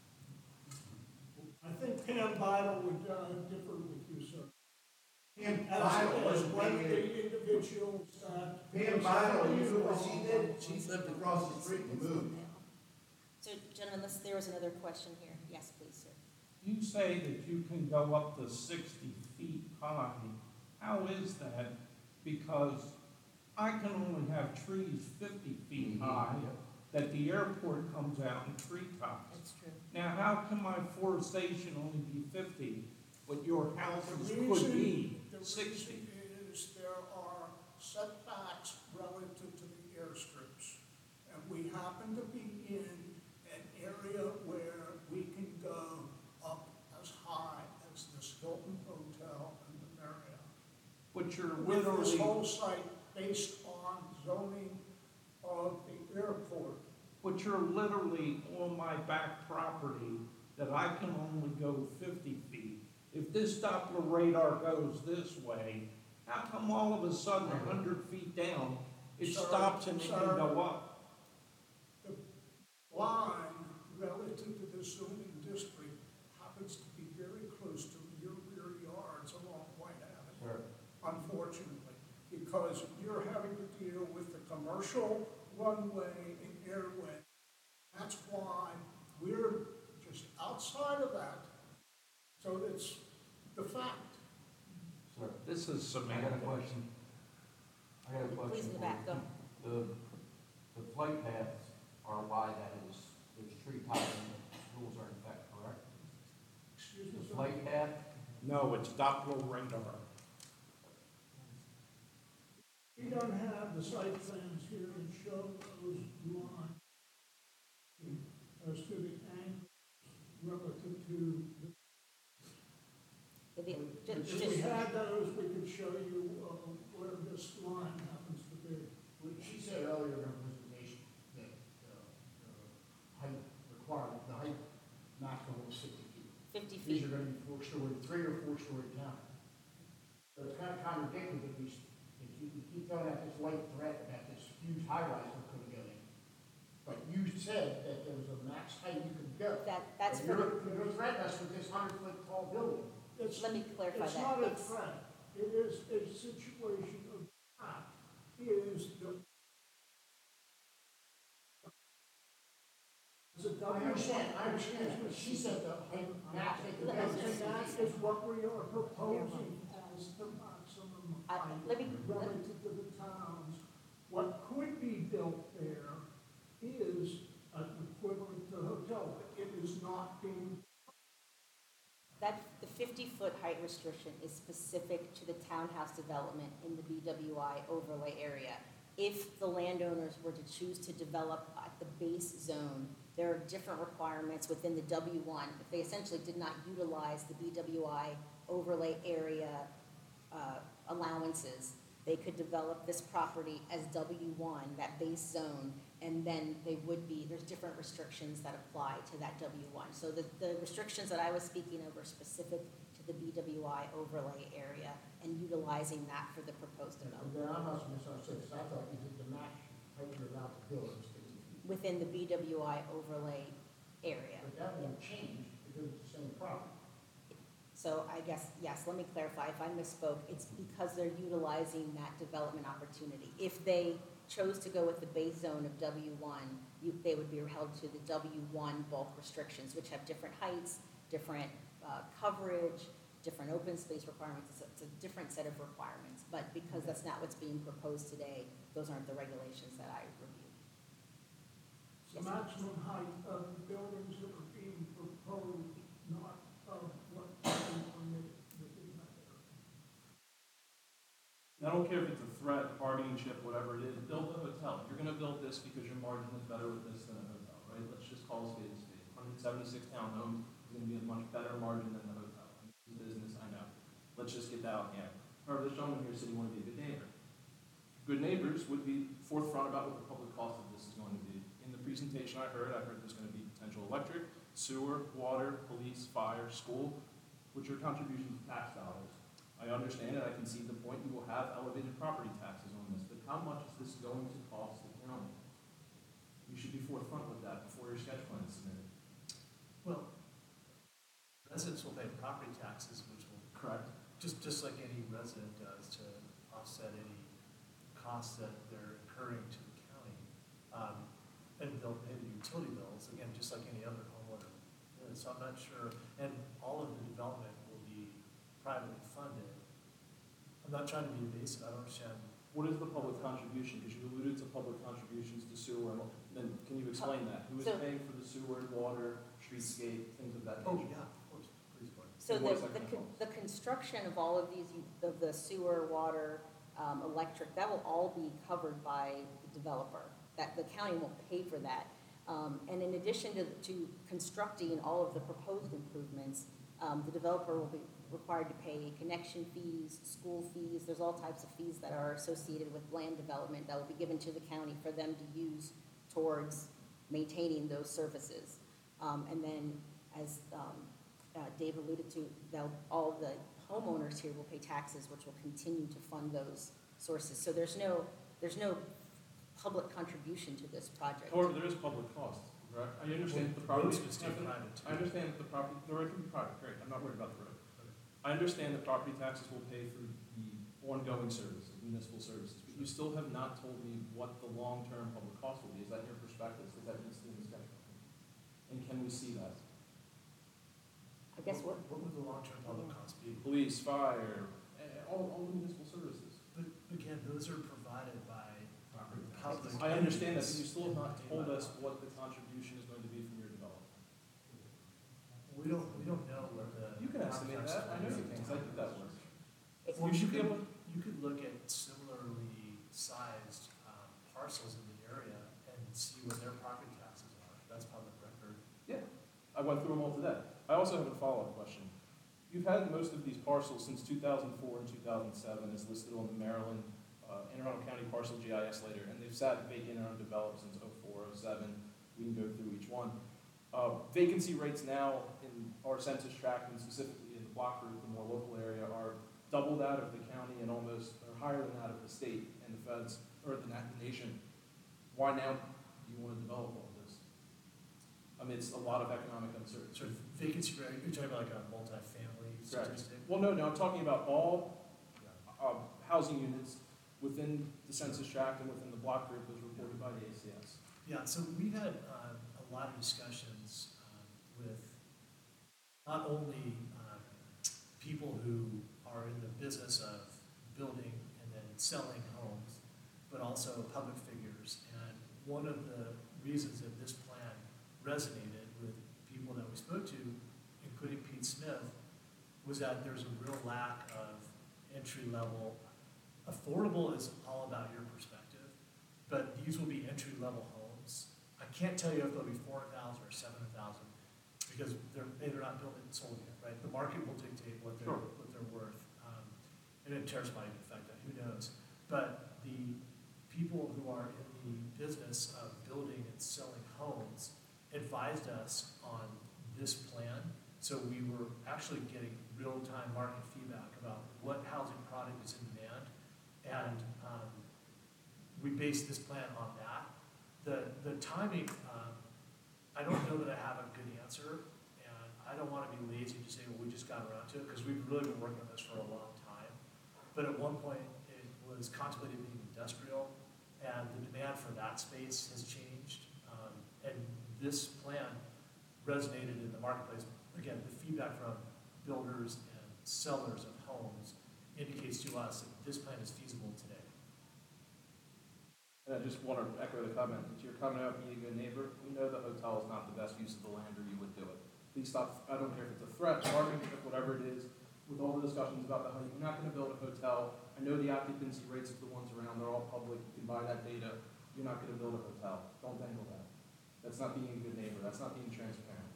I think Pam Vidal would differ with you, sir. Pam As Vidal as was one of making the it. individuals that. Pam Vidal, you know what she did? She lived across the street and moved. So gentlemen, there was another question here. Yes, please, sir. You say that you can go up to 60 feet high. How is that? Because I can only have trees 50 feet high that the airport comes out in treetops. That's true. Now, how can my forestation only be 50, but your houses The could reason- be The 60? reason is there are setbacks relative to the airstrips. And we happen to be in an area where we can go up as high as this Hilton Hotel and the Marriott. But you're With this literally, whole site based on zoning of the airport. but you're literally on my back property that I can only go 50 feet. If this Doppler radar goes this way, how come all of a sudden 100 feet down, it Sir, stops and it can sir. go up? The line relative to this zoning district happens to be very close to your rear yards along White Avenue. Sure. Unfortunately, because you're having to deal with the commercial runway and airway. That's why we're just outside of that. So it's the fact. Sir, This is I got a semantic. question. I got a question. Please in the for back, you. go. The flight paths are why that is, there's tree topping rules are in effect, correct? Excuse me, The sir. flight path, No, it's Doppler radar. We don't have the site plans here that show those lines as to the angles relative to the. If we had those, we could show you where this line happens to be. What she said earlier in her presentation, that the height requirement, the height maximum is 50 feet. 50 These feet. are gonna be 4-story, 3 or 4-story towns. So it's kind of contradictory that if you keep throwing out this light threat that this huge high-rise we're putting in. But you said that there was a max height you could go. That's And for the, You're threatening us with this 100-foot tall building. It's, let me clarify it's that. not a It's- threat. It is a situation of fact. Is the. I understand, but she said the height max they could go Let- is And 50 that feet. is what we are proposing as the maximum height let me, relative to the towns. What could be built there is an equivalent to a hotel, but it is not being. that, the 50-foot height restriction is specific to the townhouse development in the BWI overlay area. If the landowners were to choose to develop at the base zone, there are different requirements within the W1. If they essentially did not utilize the BWI overlay area allowances, they could develop this property as W1, that base zone, and then there's different restrictions that apply to that W1. So the restrictions that I was speaking of are specific to the BWI overlay area and utilizing that for the proposed development. Then I must have misunderstood, because I thought you did the max height you're allowed to build is 50 feet. Within the BWI overlay area. But that won't change because it's the same property. So I guess, yes, let me clarify, if I misspoke, it's because they're utilizing that development opportunity. If they chose to go with the base zone of W1, they would be held to the W1 bulk restrictions, which have different heights, different coverage, different open space requirements. It's a different set of requirements, but because that's not what's being proposed today, those aren't the regulations that I reviewed. The maximum height of the buildings that are being proposed, not of what is permitted within that area. I don't care if it's a threat, bargaining chip, whatever it is, build a hotel. You're gonna build this because your margin is better with this than a hotel, right? Let's just call a spade a spade. 176 townhomes is gonna be a much better margin than the hotel. This is business, I know. Let's just get that out in the air. However, this gentleman here said he wanted to be a good neighbor. Good neighbors would be forthfront about what the public cost of this is going to be. In the presentation I heard there's gonna be potential electric, sewer, water, police, fire, school, which are contributions of tax dollars. I understand and I can see the point, you will have elevated property taxes on this, but how much is this going to cost the county? You should be forthfront with that before your sketch plan is submitted. Well, residents will pay property taxes, which will, Correct. just like any resident does to offset any costs that they're incurring to the county. And they'll pay the utility bills, again, just like any other homeowner. So I'm not sure, and all of the development will be privately funded. I'm not trying to be evasive, I don't understand. What is the public contribution? Because you alluded to public contributions to sewer, and then can you explain that? Who is So- paying for the sewer, water, streetscape, things of that Oh, nature? yeah, of course, please, Mark. So And what is that gonna cost? the construction of all of these, of the sewer, water, electric, that will all be covered by the developer. That the county won't pay for that. And in addition to constructing all of the proposed improvements, the developer will be required to pay connection fees, school fees. There's all types of fees that are associated with land development that will be given to the county for them to use towards maintaining those services. And then, as Dave alluded to, all the homeowners here will pay taxes, which will continue to fund those sources. So there's no public contribution to this project. However, there is public cost, correct? I understand that the Well, property. roads could stay private, too. I understand that the property, the road can be private, great, I'm not worried about the road. I understand that property taxes will pay for the ongoing services, municipal services, but you still have not told me what the long-term public cost will be. Is that your perspective? Is that listed in the sketch plan? And can we see that? I guess what, What would the long-term public cost be? Police, fire, all the municipal services. But again, those are provided by public. I understand that, but entities. you still have not told us what the contribution is going to be from your development. We don't know what the. You can estimate that, I know you can, 'cause I did that work. Well, You should be able, You could look at similarly sized parcels in the area and see what their property taxes are. That's public record. I went through them all today. I also have a follow-up question. You've had most of these parcels since 2004 and 2007, as listed on the Maryland, Anne Arundel County parcel GIS later, and they've sat vacant and undeveloped since 04, 07. We can go through each one. Vacancy rates now in our census tract, and specifically in the block group, the more local area, are double that of the county and almost, or higher than that of the state and the feds, or the nation. Why now do you want to develop all this? Amidst a lot of economic uncertainty. Sort of vacancy rate, you're talking about like a multifamily Correct. statistic? Well, no, I'm talking about all housing units within the census tract and within the block group as reported by the ACS. Yeah, so we've had a lot of discussions with not only people who are in the business of building and then selling homes, but also public figures. And one of the reasons that this plan resonated with people that we spoke to, including Pete Smith, was that there's a real lack of entry-level. Affordable is all about your perspective, but these will be entry-level homes. I can't tell you if they'll be 400,000 or 700,000 because they're not built and sold yet, right? The market will dictate what they're worth, and it tariffs might even affect that. Who knows? But the people who are in the business of building and selling homes advised us on this plan. So we were actually getting real-time market feedback about what housing product is in demand. And we based this plan on that. The timing, I don't know that I have a good answer, and I don't want to be lazy to say, well, we just got around to it, because we've really been working on this for a long time. But at one point, it was contemplated being industrial, and the demand for that space has changed. And this plan resonated in the marketplace. Again, the feedback from builders and sellers of homes indicates to us that this plan is feasible today. And I just want to echo the comment, that you're coming out being a good neighbor. We know the hotel is not the best use of the land, or you would do it. Please stop, I don't care if it's a threat, bargaining chip, whatever it is, with all the discussions about the home, you're not going to build a hotel. I know the occupancy rates of the ones around, they're all public, you can buy that data. You're not going to build a hotel. Don't dangle that. That's not being a good neighbor, that's not being transparent.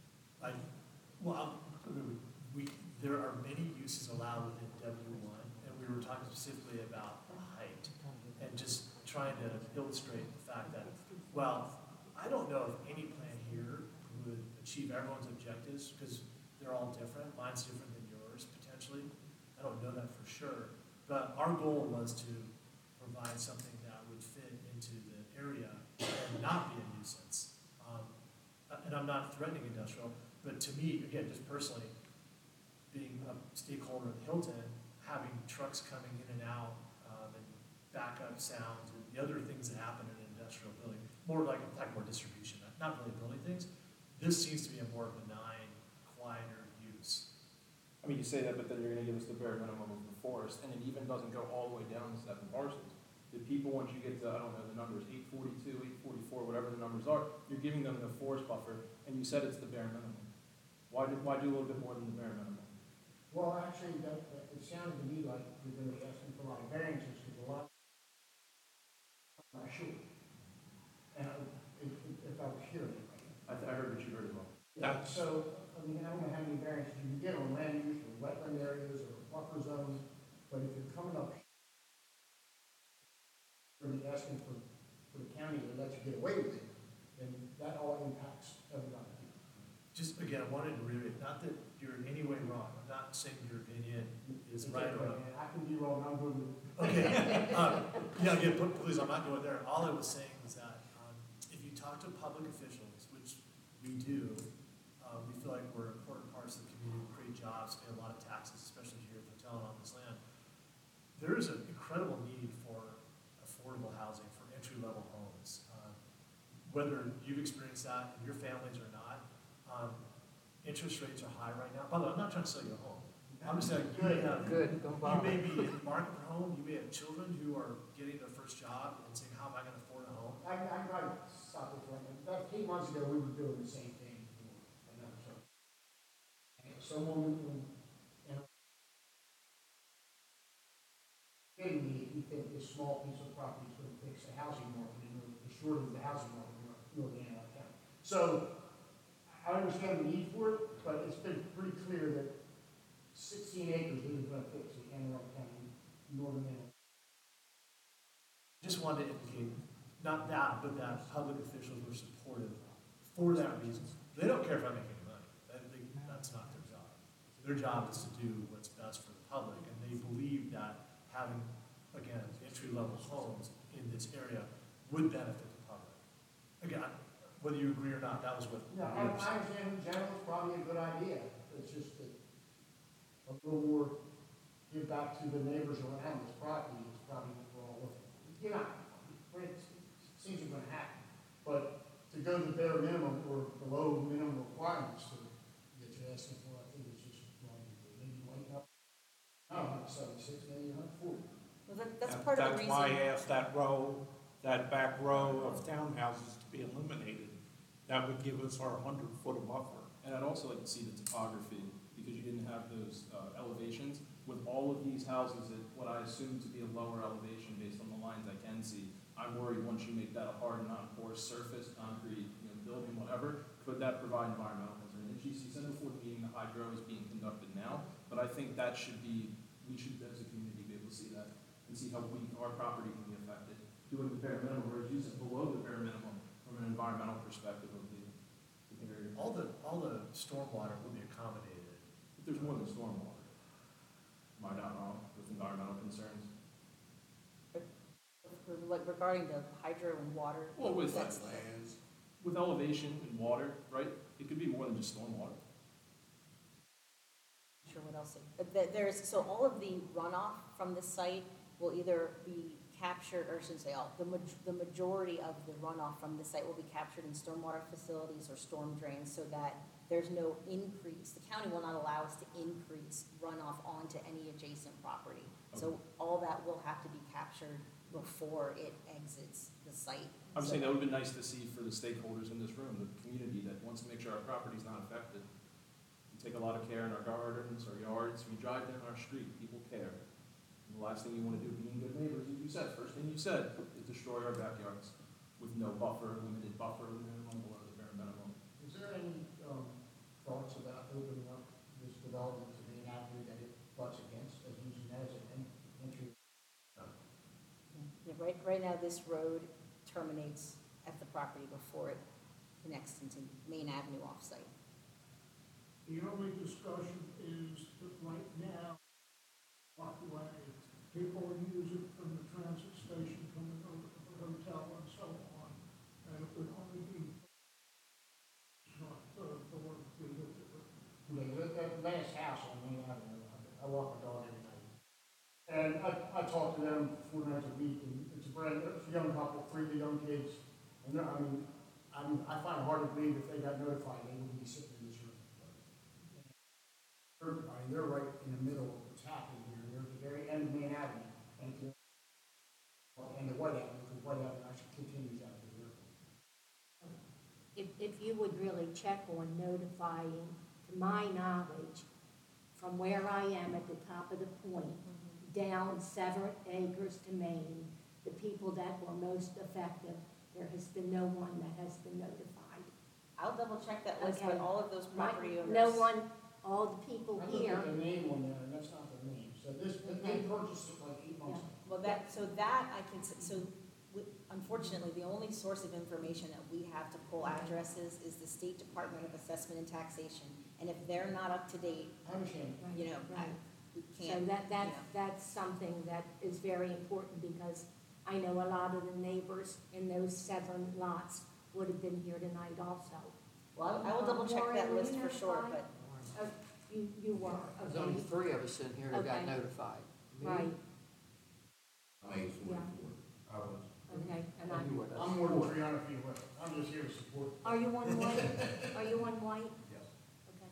There are many uses allowed within W1, and we were talking specifically about height, and just trying to illustrate the fact that, well, I don't know if any plan here would achieve everyone's objectives, because they're all different. Mine's different than yours, potentially. I don't know that for sure. But our goal was to provide something that would fit into the area and not be a nuisance. And I'm not threatening industrial, but to me, again, just personally, being a stakeholder at Hilton, having trucks coming in and out, and backup sounds, and the other things that happen in an industrial building, more like more distribution, not really building things. This seems to be a more benign, quieter use. I mean, you say that, but then you're going to give us the bare minimum of the forest, and it even doesn't go all the way down to 7 parcels. The people, once you get to, I don't know the numbers, 842, 844, whatever the numbers are, you're giving them the forest buffer, and you said it's the bare minimum. Why do a little bit more than the bare minimum? Well, actually, it sounded to me like you're going to be asking for a lot of variances, because a lot, I'm not sure. And if I was hearing it right. I heard what you heard as well. Yeah, so, I mean, I don't know how many variances you can get on land use or wetland areas or buffer zones, but if you're coming up, you're asking for the county to let you get away with it, then that all impacts everybody. Just, again, I wanted to reiterate, not that you're in any way wrong. I'm not saying your opinion is right or wrong. I can be wrong, I'm good with it. Okay, yeah, again, please, I'm not going there. All I was saying was that if you talk to public officials, which we do, we feel like we're important parts of the community, we create jobs, pay a lot of taxes, especially here at the hotel and on this land. There is an incredible need for affordable housing, for entry-level homes. Whether you've experienced that in your families or not, interest rates are high right now. By the way, I'm not trying to sell you a home. I'm just saying, you may be in the market for a home, you may have children who are getting their first job and saying, how am I going to afford a home? I'm right, stop it for a minute. About 8 months ago, we were doing the same thing for another firm. And someone, getting me, we think this small piece of property is going to fix the housing market and the shortage of the housing market in Northern Antelope County. So, I understand the need for it, but it's been pretty clear that 16 acres isn't going to fix the Antelope County, Northern Antelope. Just wanted to indicate, not that, but that public officials were supportive for that reason. They don't care if I make any money. That's not their job. Their job is to do what's best for the public, and they believe that having, again, entry-level homes in this area would benefit the public. Again, whether you agree or not, that was what. No, I understand in general it's probably a good idea. It's just that a little more give back to the neighbors around this property is probably what we're all looking for. You're not, it seems it's going to happen, but to go to the bare minimum or below minimum requirements that you're asking for, I think it's just wrong. Maybe like not 76, maybe 140. Well, that's part of the reason. That's why I asked that back row of townhouses to be eliminated. That would give us our 100-foot buffer. And I'd also like to see the topography, because you didn't have those elevations. With all of these houses at what I assume to be a lower elevation based on the lines I can see, I'm worried once you make that a hard, non-porous surface, concrete, building, whatever, could that provide environmental concern? And GC said before the meeting, the hydro is being conducted now, but I think that should be, we should as a community be able to see that. And and see how weak our property can be affected, doing the bare minimum, whereas you said below the bare minimum from an environmental perspective of the area. All the stormwater will be accommodated. But there's more than stormwater. Am I not wrong with environmental concerns? Like regarding the hydro and water. Well, with Wetlands. with elevation and water, right? It could be more than just stormwater. Sure what else. So all of the runoff from this site will either be captured, or I shouldn't say all, the majority of the runoff from the site will be captured in stormwater facilities or storm drains so that there's no increase. The county will not allow us to increase runoff onto any adjacent property. So all that will have to be captured before it exits the site. I'm So- saying that would have been nice to see for the stakeholders in this room, the community that wants to make sure our property's not affected. We take a lot of care in our gardens, our yards. We drive down our street, people care. And the last thing you want to do, being good neighbors, as you said, first thing you said, is destroy our backyards with no buffer, limited buffer, minimum below the bare minimum. Is there any, thoughts about opening up this development to Main Avenue that it butts against, as using that as an entry? Yeah, right now, this road terminates at the property before it connects into Main Avenue offsite. The only discussion is that right now, walkway, people use it from the transit station coming over to the hotel and so on, and it would only be not the work we did. That last house on Main Avenue, I walk my dog every night. And I talk to them 4 nights a week, and it's a young couple, 3 young kids. And I find it hard to believe if they got notified, they wouldn't be sitting in this room. They're right in the middle of what's happening here. They're at the very end of Main Avenue, and the White Avenue, because White Avenue actually continues out to the airport. If you would really check on notifying, to my knowledge, from where I am at the top of the point, down 7 acres to Maine, the people that were most affected, there has been no one that has been notified. I'll double check that list, Okay. but all of those property owners. No one, all the people I looked here, at the name on there, and that's not their name. So they purchased it like 8 months ago. Well, unfortunately, the only source of information that we have to pull addresses is the State Department of Assessment and Taxation. And if they're not up to date, I understand. you know, Right. we so can't. that's something that is very important, because I know a lot of the neighbors in those 7 lots would have been here tonight also. Well, I will double check that Maureen, list were you for sure, notified? but Oh, you were, There's only okay, 3 of us in here that got Okay. notified. Me, right, I made 44. I was. okay, and And you were, that's I'm more than 4. 300 feet away. I'm just here to support. are you on white? Are you on white? Yes. Okay.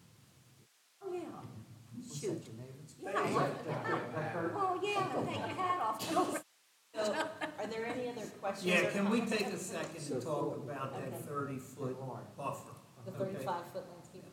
Oh, yeah. Was Shoot. that your neighbor? Yeah. Oh, yeah, take your hat off. so, are there any other questions? Yeah, or can we comments? take a second So and talk full. about that Okay. 30-foot buffer? The Okay. 35-foot landscape.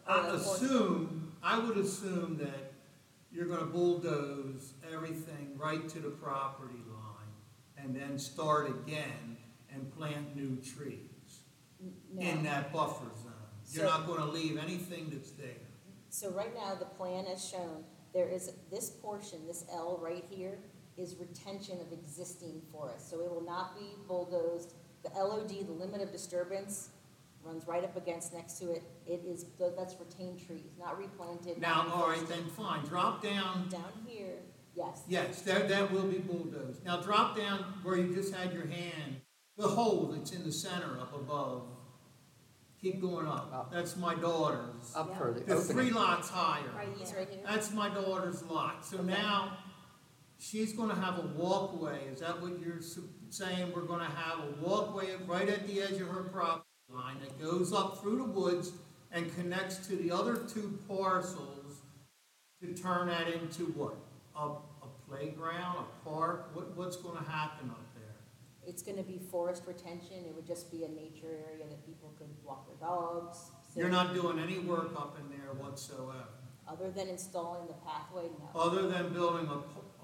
I would assume that you're gonna bulldoze everything right to the property line and then start again and plant new trees in that buffer zone. You're So- not gonna leave anything that's there. So right now, the plan as shown, there is this portion, this L right here, is retention of existing forest. So it will not be bulldozed. The LOD, the limit of disturbance, runs right up against next to it. That's retained trees, not replanted. Now, not all right, reforested. then fine, drop down. Down here, yes. Yes, that will be bulldozed. Now drop down where you just had your hand, the hole that's in the center up above. Keep going up. Up. That's my daughter's. Up for the The 3 opening. lots higher. Right, these right here? That's my daughter's lot. So now she's gonna have a walkway. Is that what you're saying? We're gonna have a walkway right at the edge of her property line that goes up through the woods and connects to the other 2 parcels to turn that into what? A playground, a park? What's gonna happen up there? It's gonna be forest retention. It would just be a nature area that people could walk their dogs. sit. You're not doing any work up in there whatsoever, Other than installing the pathway, no. other than building a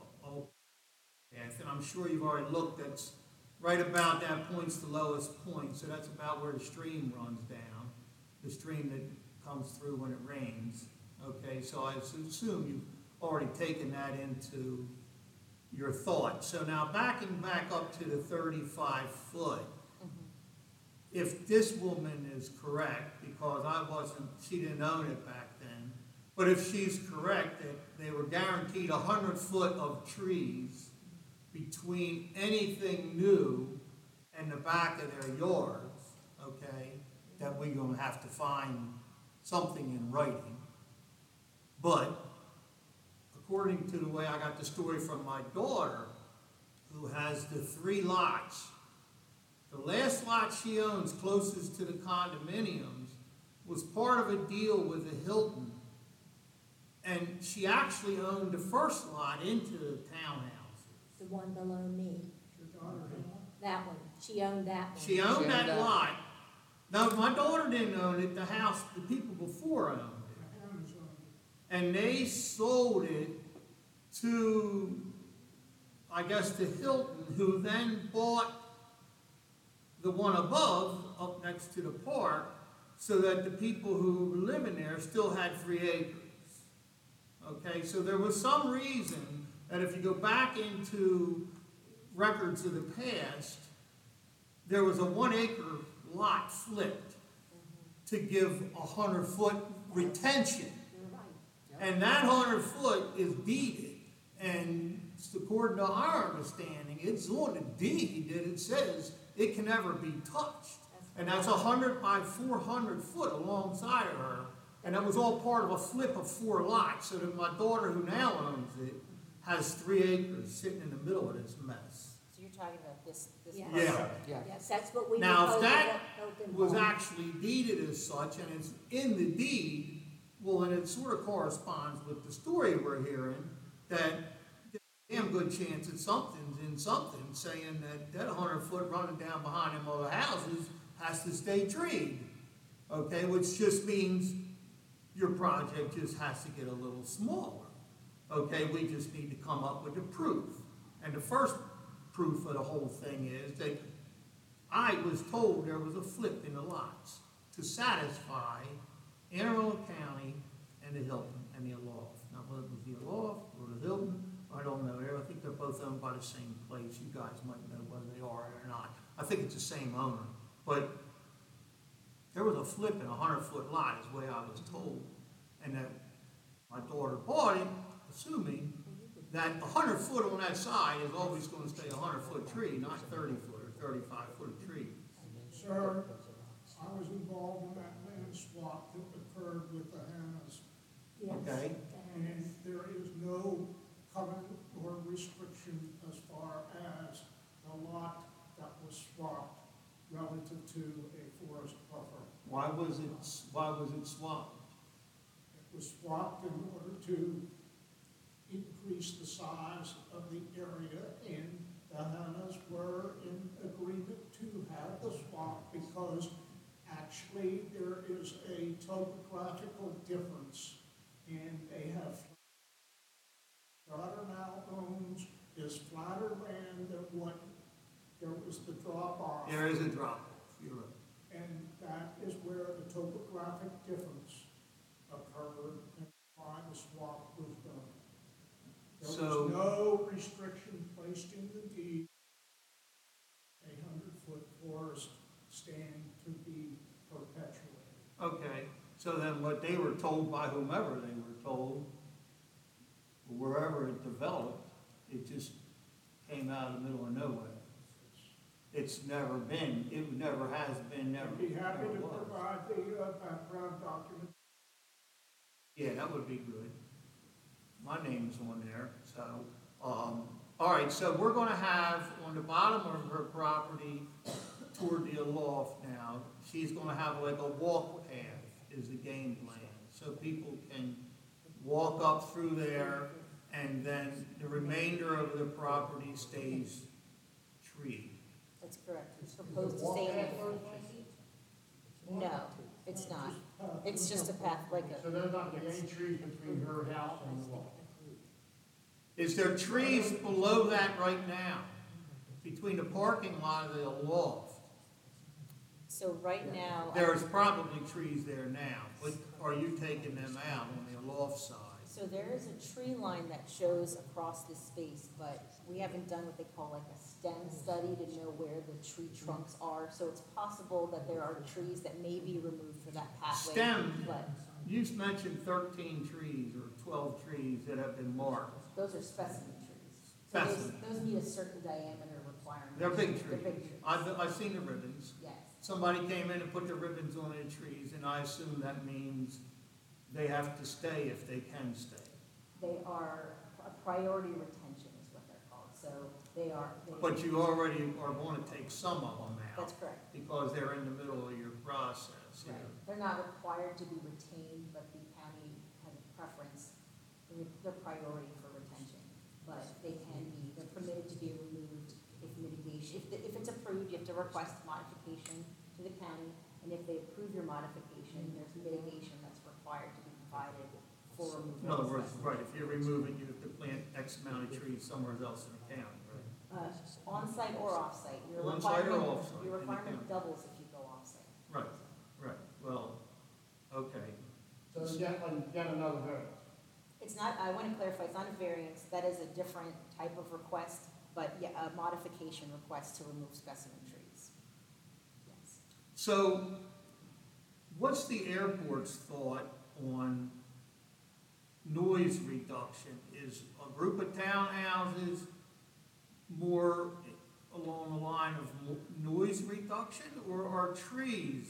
path, and I'm sure you've already looked, that's right about that point's the lowest point, so that's about where the stream runs down, the stream that comes through when it rains. Okay, so I assume you've already taken that into your thought. So now backing back up to the 35 foot, if this woman is correct, because she didn't own it back then, but if she's correct that they were guaranteed 100 foot of trees between anything new and the back of their yards, okay, that we're gonna have to find something in writing. But according to the way I got the story from my daughter, who has the 3 lots, the last lot she owns closest to the condominiums was part of a deal with the Hilton. And she actually owned the first lot into the townhouses. The one below me, Your daughter that one, she owned that one. She owned that lot. No, my daughter didn't own it, the house, the people before owned it. Amazon. And they sold it to, I guess, the Hilton, who then bought the one above, up next to the park, so that the people who were living there still had 3 acres. Okay, so there was some reason that if you go back into records of the past, there was a 1 acre lot flipped to give 100 foot retention. You're right. And that 100 foot is deeded, and according to our understanding, it's on the deed that it says it can never be touched. And that's 100 by 400 foot alongside of her, and that was all part of a flip of 4 lots, so that my daughter, who now owns it, has 3 acres sitting in the middle of this mess. So you're talking about this Yeah. parcel. Yeah. Yes, that's what we Now, if proposed that at Hilton was Hall. actually deeded as such, and it's in the deed, well, then it sort of corresponds with the story we're hearing, that there's a damn good chance that something's in something, saying that 100 foot running down behind them other houses has to stay treed. Okay, which just means your project just has to get a little smaller. Okay, we just need to come up with the proof. And the first proof of the whole thing is that I was told there was a flip in the lots to satisfy Anne Arundel County and the Hilton and the Aloft. Now, whether it was the Aloft or the Hilton, I don't know. I think they're both owned by the same place. You guys might know whether they are or not. I think it's the same owner. But there was a flip in a 100 foot lot, is the way I was told. And that my daughter bought it, assuming that 100 foot on that side is always going to stay a 100 foot tree, not 30 foot or 35 foot tree. Sir, I was involved in that land swap that occurred with the Hannahs, Yes, Okay. the and Hannahs. there is no covenant or restriction as far as the lot that was swapped relative to a forest buffer. Why was it swapped? It was swapped in order to increase the size of the area, and the Hannahs were in agreement to have the swap because actually there is a topographical difference, and they have, daughter now owns is flatter land than what there was the drop off. There is a drop off, you're right. And that is where the topographic difference occurred and why the swap was done. There So- was no restriction placed in the deed, a 100-foot forest stand to be perpetuated. Okay, so then what they were told by whomever they were told, wherever it developed, it just came out of the middle of nowhere. It's never been, it never has been, never. I'd be happy never to was. provide the background document. Yeah, that would be good. My name's on there, so, all right, so we're gonna have on the bottom of her property toward the loft now, she's gonna have like a walk path is the game plan. So people can walk up through there and then the remainder of the property stays treed. That's correct. It's proposed to stay in there. No, it's not. It's just a path, like So a, there's not gonna be any trees between her house and the wall? Is there trees below that right now? Between the parking lot and the loft? so right now. There's probably trees there now, but are you taking them out on the loft side? So there is a tree line that shows across this space, but we haven't done what they call like a stem study to know where the tree trunks are. So it's possible that there are trees that may be removed for that pathway. Stem, But you mentioned 13 trees or 12 trees that have been marked. those are specimen trees. So Specimen. those meet a certain diameter requirement. They're big They're trees. big trees. I've seen the ribbons. Yes. Somebody came in and put the ribbons on the trees, and I assume that means they have to stay if they can stay. They are a priority retention is what they're called. So they are. But you already are going to take some of them out. That's correct. Because they're in the middle of your process. Right. They're not required to be retained, but the county has a preference. They're priority for retention. But they can be, they're permitted to be removed if mitigation, if it's approved, you have to request modification to the county. And if they approve your modification, there's mitigation that's required to be provided for removal. In other words, right, if you're removing, you have to plant X amount of trees somewhere else in the county, right? On-site or off-site. Your On-site or requirement- off-site, Your in the requirement county. doubles if you go off-site. Right, right, well, okay. So yet another variance. It's not, I want to clarify, it's not a variance, that is a different type of request, but yeah, a modification request to remove specimen trees. Yes. So, what's the airport's thought on noise reduction? Is a group of townhouses more along the line of noise reduction, or are trees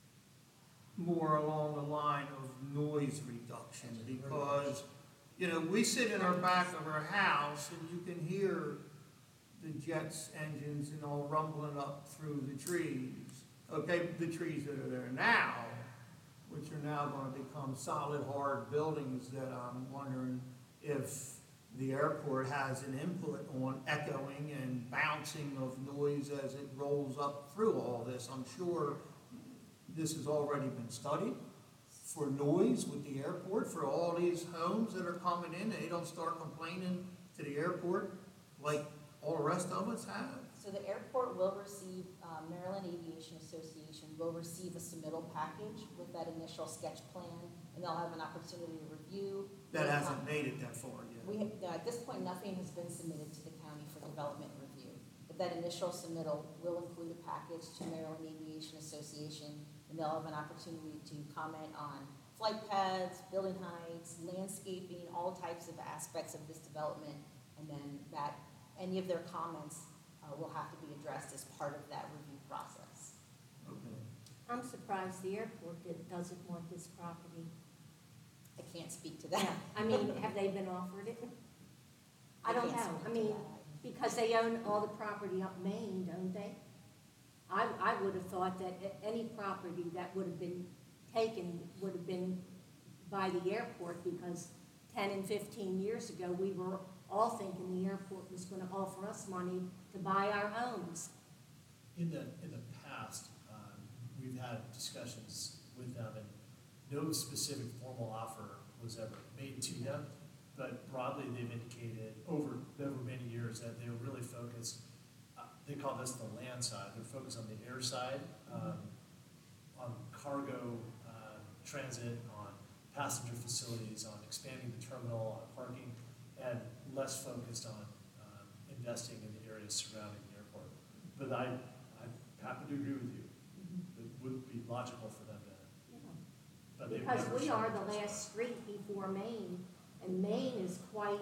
more along the line of noise reduction? Because, you know, we sit in our back of our house and you can hear the jets engines and all rumbling up through the trees. Okay, the trees that are there now, which are now going to become solid, hard buildings that I'm wondering if the airport has an input on echoing and bouncing of noise as it rolls up through all this. I'm sure this has already been studied for noise with the airport, for all these homes that are coming in, they don't start complaining to the airport like all the rest of us have. So the airport will receive, Maryland Aviation Association will receive a submittal package with that initial sketch plan, and they'll have an opportunity to review. That hasn't made it that far yet. At this point, nothing has been submitted to the county for development review. But that initial submittal will include a package to Maryland Aviation Association, and they'll have an opportunity to comment on flight paths, building heights, landscaping, all types of aspects of this development. And then any of their comments will have to be addressed as part of that review process. Okay. I'm surprised the airport doesn't want this property. I can't speak to that. I mean, have they been offered it? I don't can't know. speak I to mean, that. because they own all the property up Maine, don't they? I would have thought that any property that would have been taken would have been by the airport, because 10 and 15 years ago, we were all thinking the airport was going to offer us money to buy our homes. In the past, we've had discussions with them, and no specific formal offer was ever made to them, but broadly they've indicated over many years that they were really focused, they call this the land side, they're focused on the air side, on cargo transit, on passenger facilities, on expanding the terminal, on parking, and less focused on investing in the areas surrounding the airport. But I happen to agree with you. It would be logical for them to, but they've Because never we shown are the interest. last street before Maine, and Maine is quite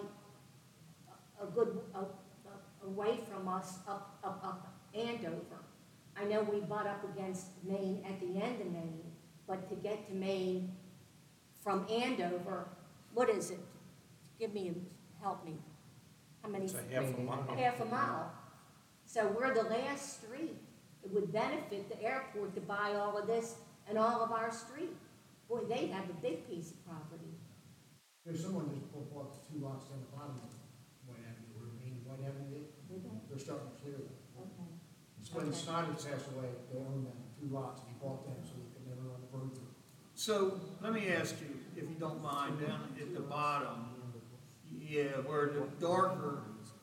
a good, away from us, up Andover. I know we butt up against Maine at the end of Maine, but to get to Maine from Andover, what is it? Help me. How many? It's a half a mile. Half a mile. So we're the last street. It would benefit the airport to buy all of this and all of our street. Boy, they'd have a big piece of property. There's someone just bought the 2 lots down the bottom of White Avenue, where Main White Avenue is. Did they? They're starting to clear them. Okay. So when Snyder passed away, they owned them 2 lots, and he bought them so they could never run the road through. So, let me ask you, if you don't mind, down at the bottom, yeah, where the darker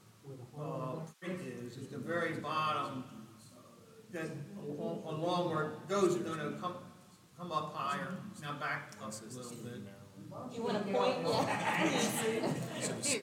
print is, at the very bottom, that along where it goes, it's gonna come up higher, now back up a little bit. You want to point? Yeah.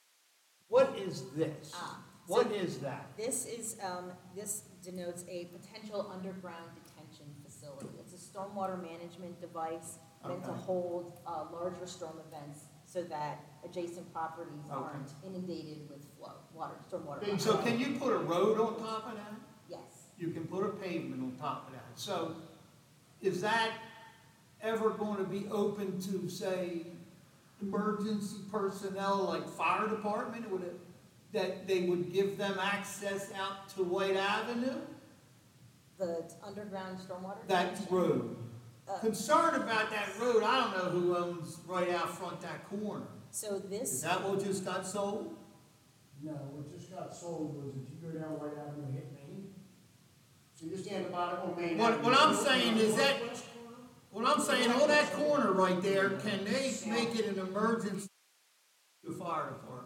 What is this? Ah, What so is that? This is, this denotes a potential underground detention facility. It's a stormwater management device meant to Okay. hold larger storm events so that adjacent properties Okay. aren't inundated with stormwater. So can you put a road on top of that? Yes. You can put a pavement on top of that. So is that ever going to be open to, say, emergency personnel like fire department? That they would give them access out to White Avenue? The underground stormwater? That detention? road. Uh, Concerned about that road, I don't know who owns right out front that corner. So Is this, that what just got sold? No, what just got sold was if you go down White Avenue and hit Main, so you stand about it on Main. What I'm saying is that, Northwest corner? what I'm saying, all that corner right there, can they make it an emergency to the fire department?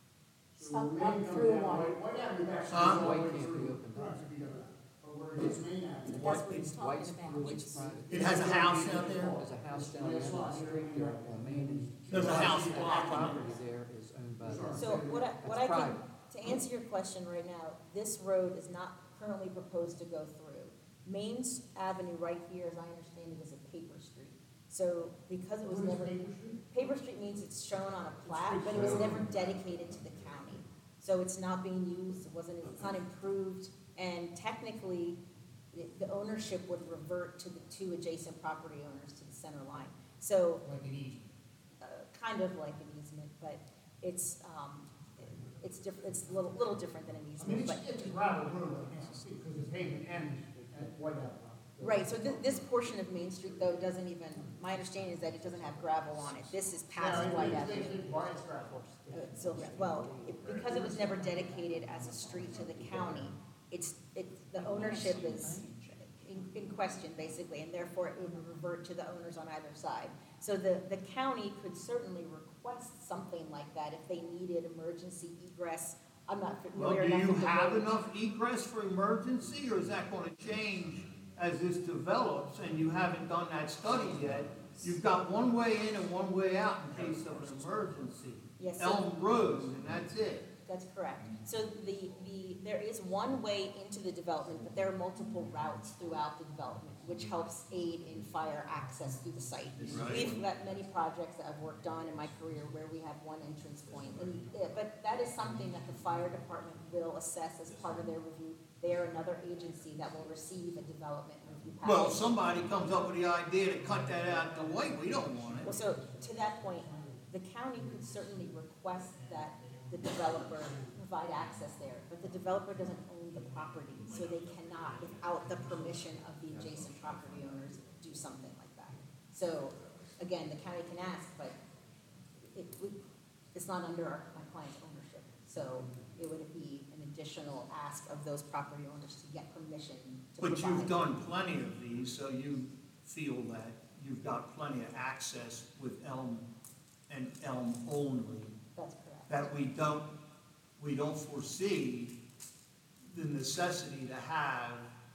So Up Main comes through down, one. White Avenue actually Huh? goes all the way White can't be through. opened up. Right, if you go, but where it hits Main Avenue. That's what he's talking White's about. through It's- its private. It has a house out there? There's a house down there on the street there on Main. There's a house That blocking property it. there is owned by them. so what I That's can, private. to answer your question right now, this road is not currently proposed to go through. Main Avenue right here, as I understand it, is a paper street. So because it was What is never, Paper Street? paper street means it's shown on a plat, but it was never dedicated to the county. So it's not being used, it's not improved, and technically, the ownership would revert to the two adjacent property owners to the center line. So, Like an easement. kind of like an easement, but it's it's a little different than an I mean, easement, but. it's a gravel road right now, because the pavement ends at White Avenue. Right, so this portion of Main Street, though, doesn't even, my understanding is that it doesn't have gravel on it. This is past White Avenue. It's gravel. So, well, because it was never dedicated as a street to the county, the ownership is in question, basically, and therefore it would revert to the owners on either side. So the county could certainly request something like that if they needed emergency egress. I'm not Well, familiar do enough you with the have roads. enough egress for emergency, or is that gonna change as this develops, and you haven't done that study yet? You've got one way in and one way out in case of an emergency. Yes, so- Elm Road, and that's it. That's correct. So there is one way into the development, but there are multiple routes throughout the development, which helps aid in fire access through the site. We've got many projects that I've worked on in my career where we have one entrance point. But that is something that the fire department will assess as part of their review. They are another agency that will receive a development review package. Well, if somebody comes up with the idea to cut that out the white, we don't want Well, it. so to that point, the county could certainly request that the developer provide access there, but the developer doesn't own the property, so they cannot, without the permission of the adjacent property owners, do something like that. So, again, the county can ask, but it's not under my client's ownership. So it would be an additional ask of those property owners to get permission to provide. But you've done plenty of these, so you feel that you've got plenty of access with Elm and Elm only. That's correct. That we don't foresee the necessity to have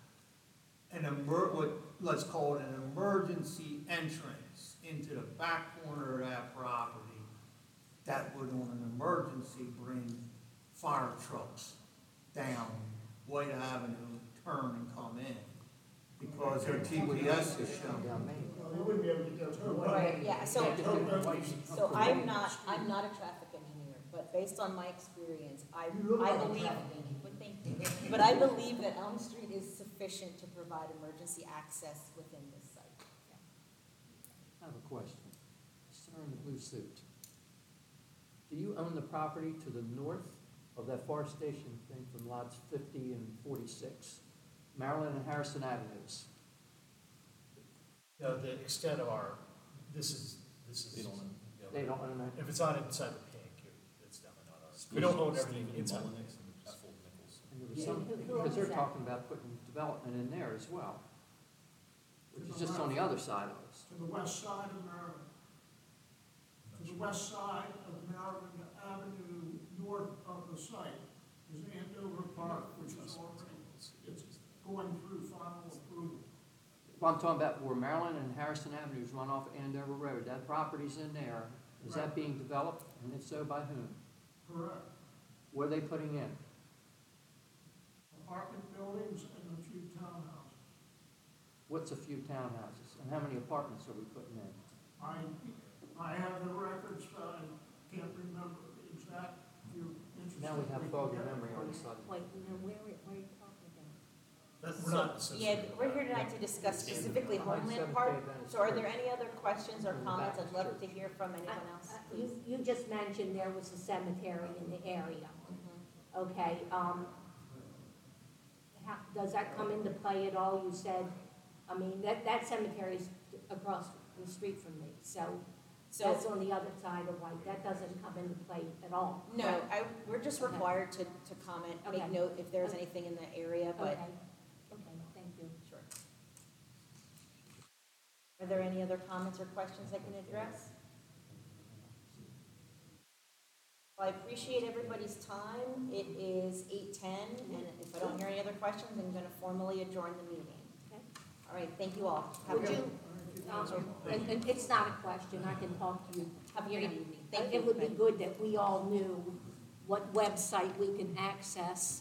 let's call it an emergency entrance into the back corner of that property that would, on an emergency, bring fire trucks down White Avenue, turn and come in, because their GPS is showing. Down Main. Well, they wouldn't be able to get to it. Right, yeah, so I'm not a traffic engineer, but based on my experience, I You look like a believe, traffic engineer. but thank you. But I believe that Elm Street is sufficient to provide emergency access within this site. I have a question. Sir in the blue suit. Do you own the property to the north of that fire station thing from lots 50 and 46, Maryland and Harrison Avenues? No, the extent of this is. They don't own They don't own that? If it's on inside the pink, it's definitely not ours. We don't own everything inside the pink. And there was Yeah, some, who because owns they're that? talking about putting development in there as well, which is just on the other side of us. To the west side of Maryland. To the west side of Maryland Avenue, north of the site, is Andover Park, which is already, it's going through final approval. Well, I'm talking about where Maryland and Harrison Avenues run off Andover Road, that property's in there. Is that Right. being developed, and if so, by whom? Correct. What are they putting in? Apartment buildings and a few townhouses. What's a few townhouses, and how many apartments are we putting in? I have the records, but I can't remember the exact, if you're interested. Now we have can foggy get it memory for all of a you. sudden. Wait, now where are you talking about? We're not So, yeah, we're here tonight to discuss specifically Homeland Park. So are there any other questions or comments? I'd love to hear from anyone else, please. You just mentioned there was a cemetery in the area, Mhm. okay? Does that come into play at all? You said, I mean, that cemetery's across the street from me, so So, that's on the other side of White. That doesn't come into play at all. no, we're just Okay. required to comment, make Okay. note if there's anything in the area, Okay, but, okay, thank you. sure. Are there any other comments or questions I can address? Well, I appreciate everybody's time. It is 8:10, and if I don't hear any other questions, I'm going to formally adjourn the meeting. Okay. All right, thank you all. Have a Would good, you, and it's not a question, I can talk to you. have a great evening. Thank you. It would be good that we all knew what website we can access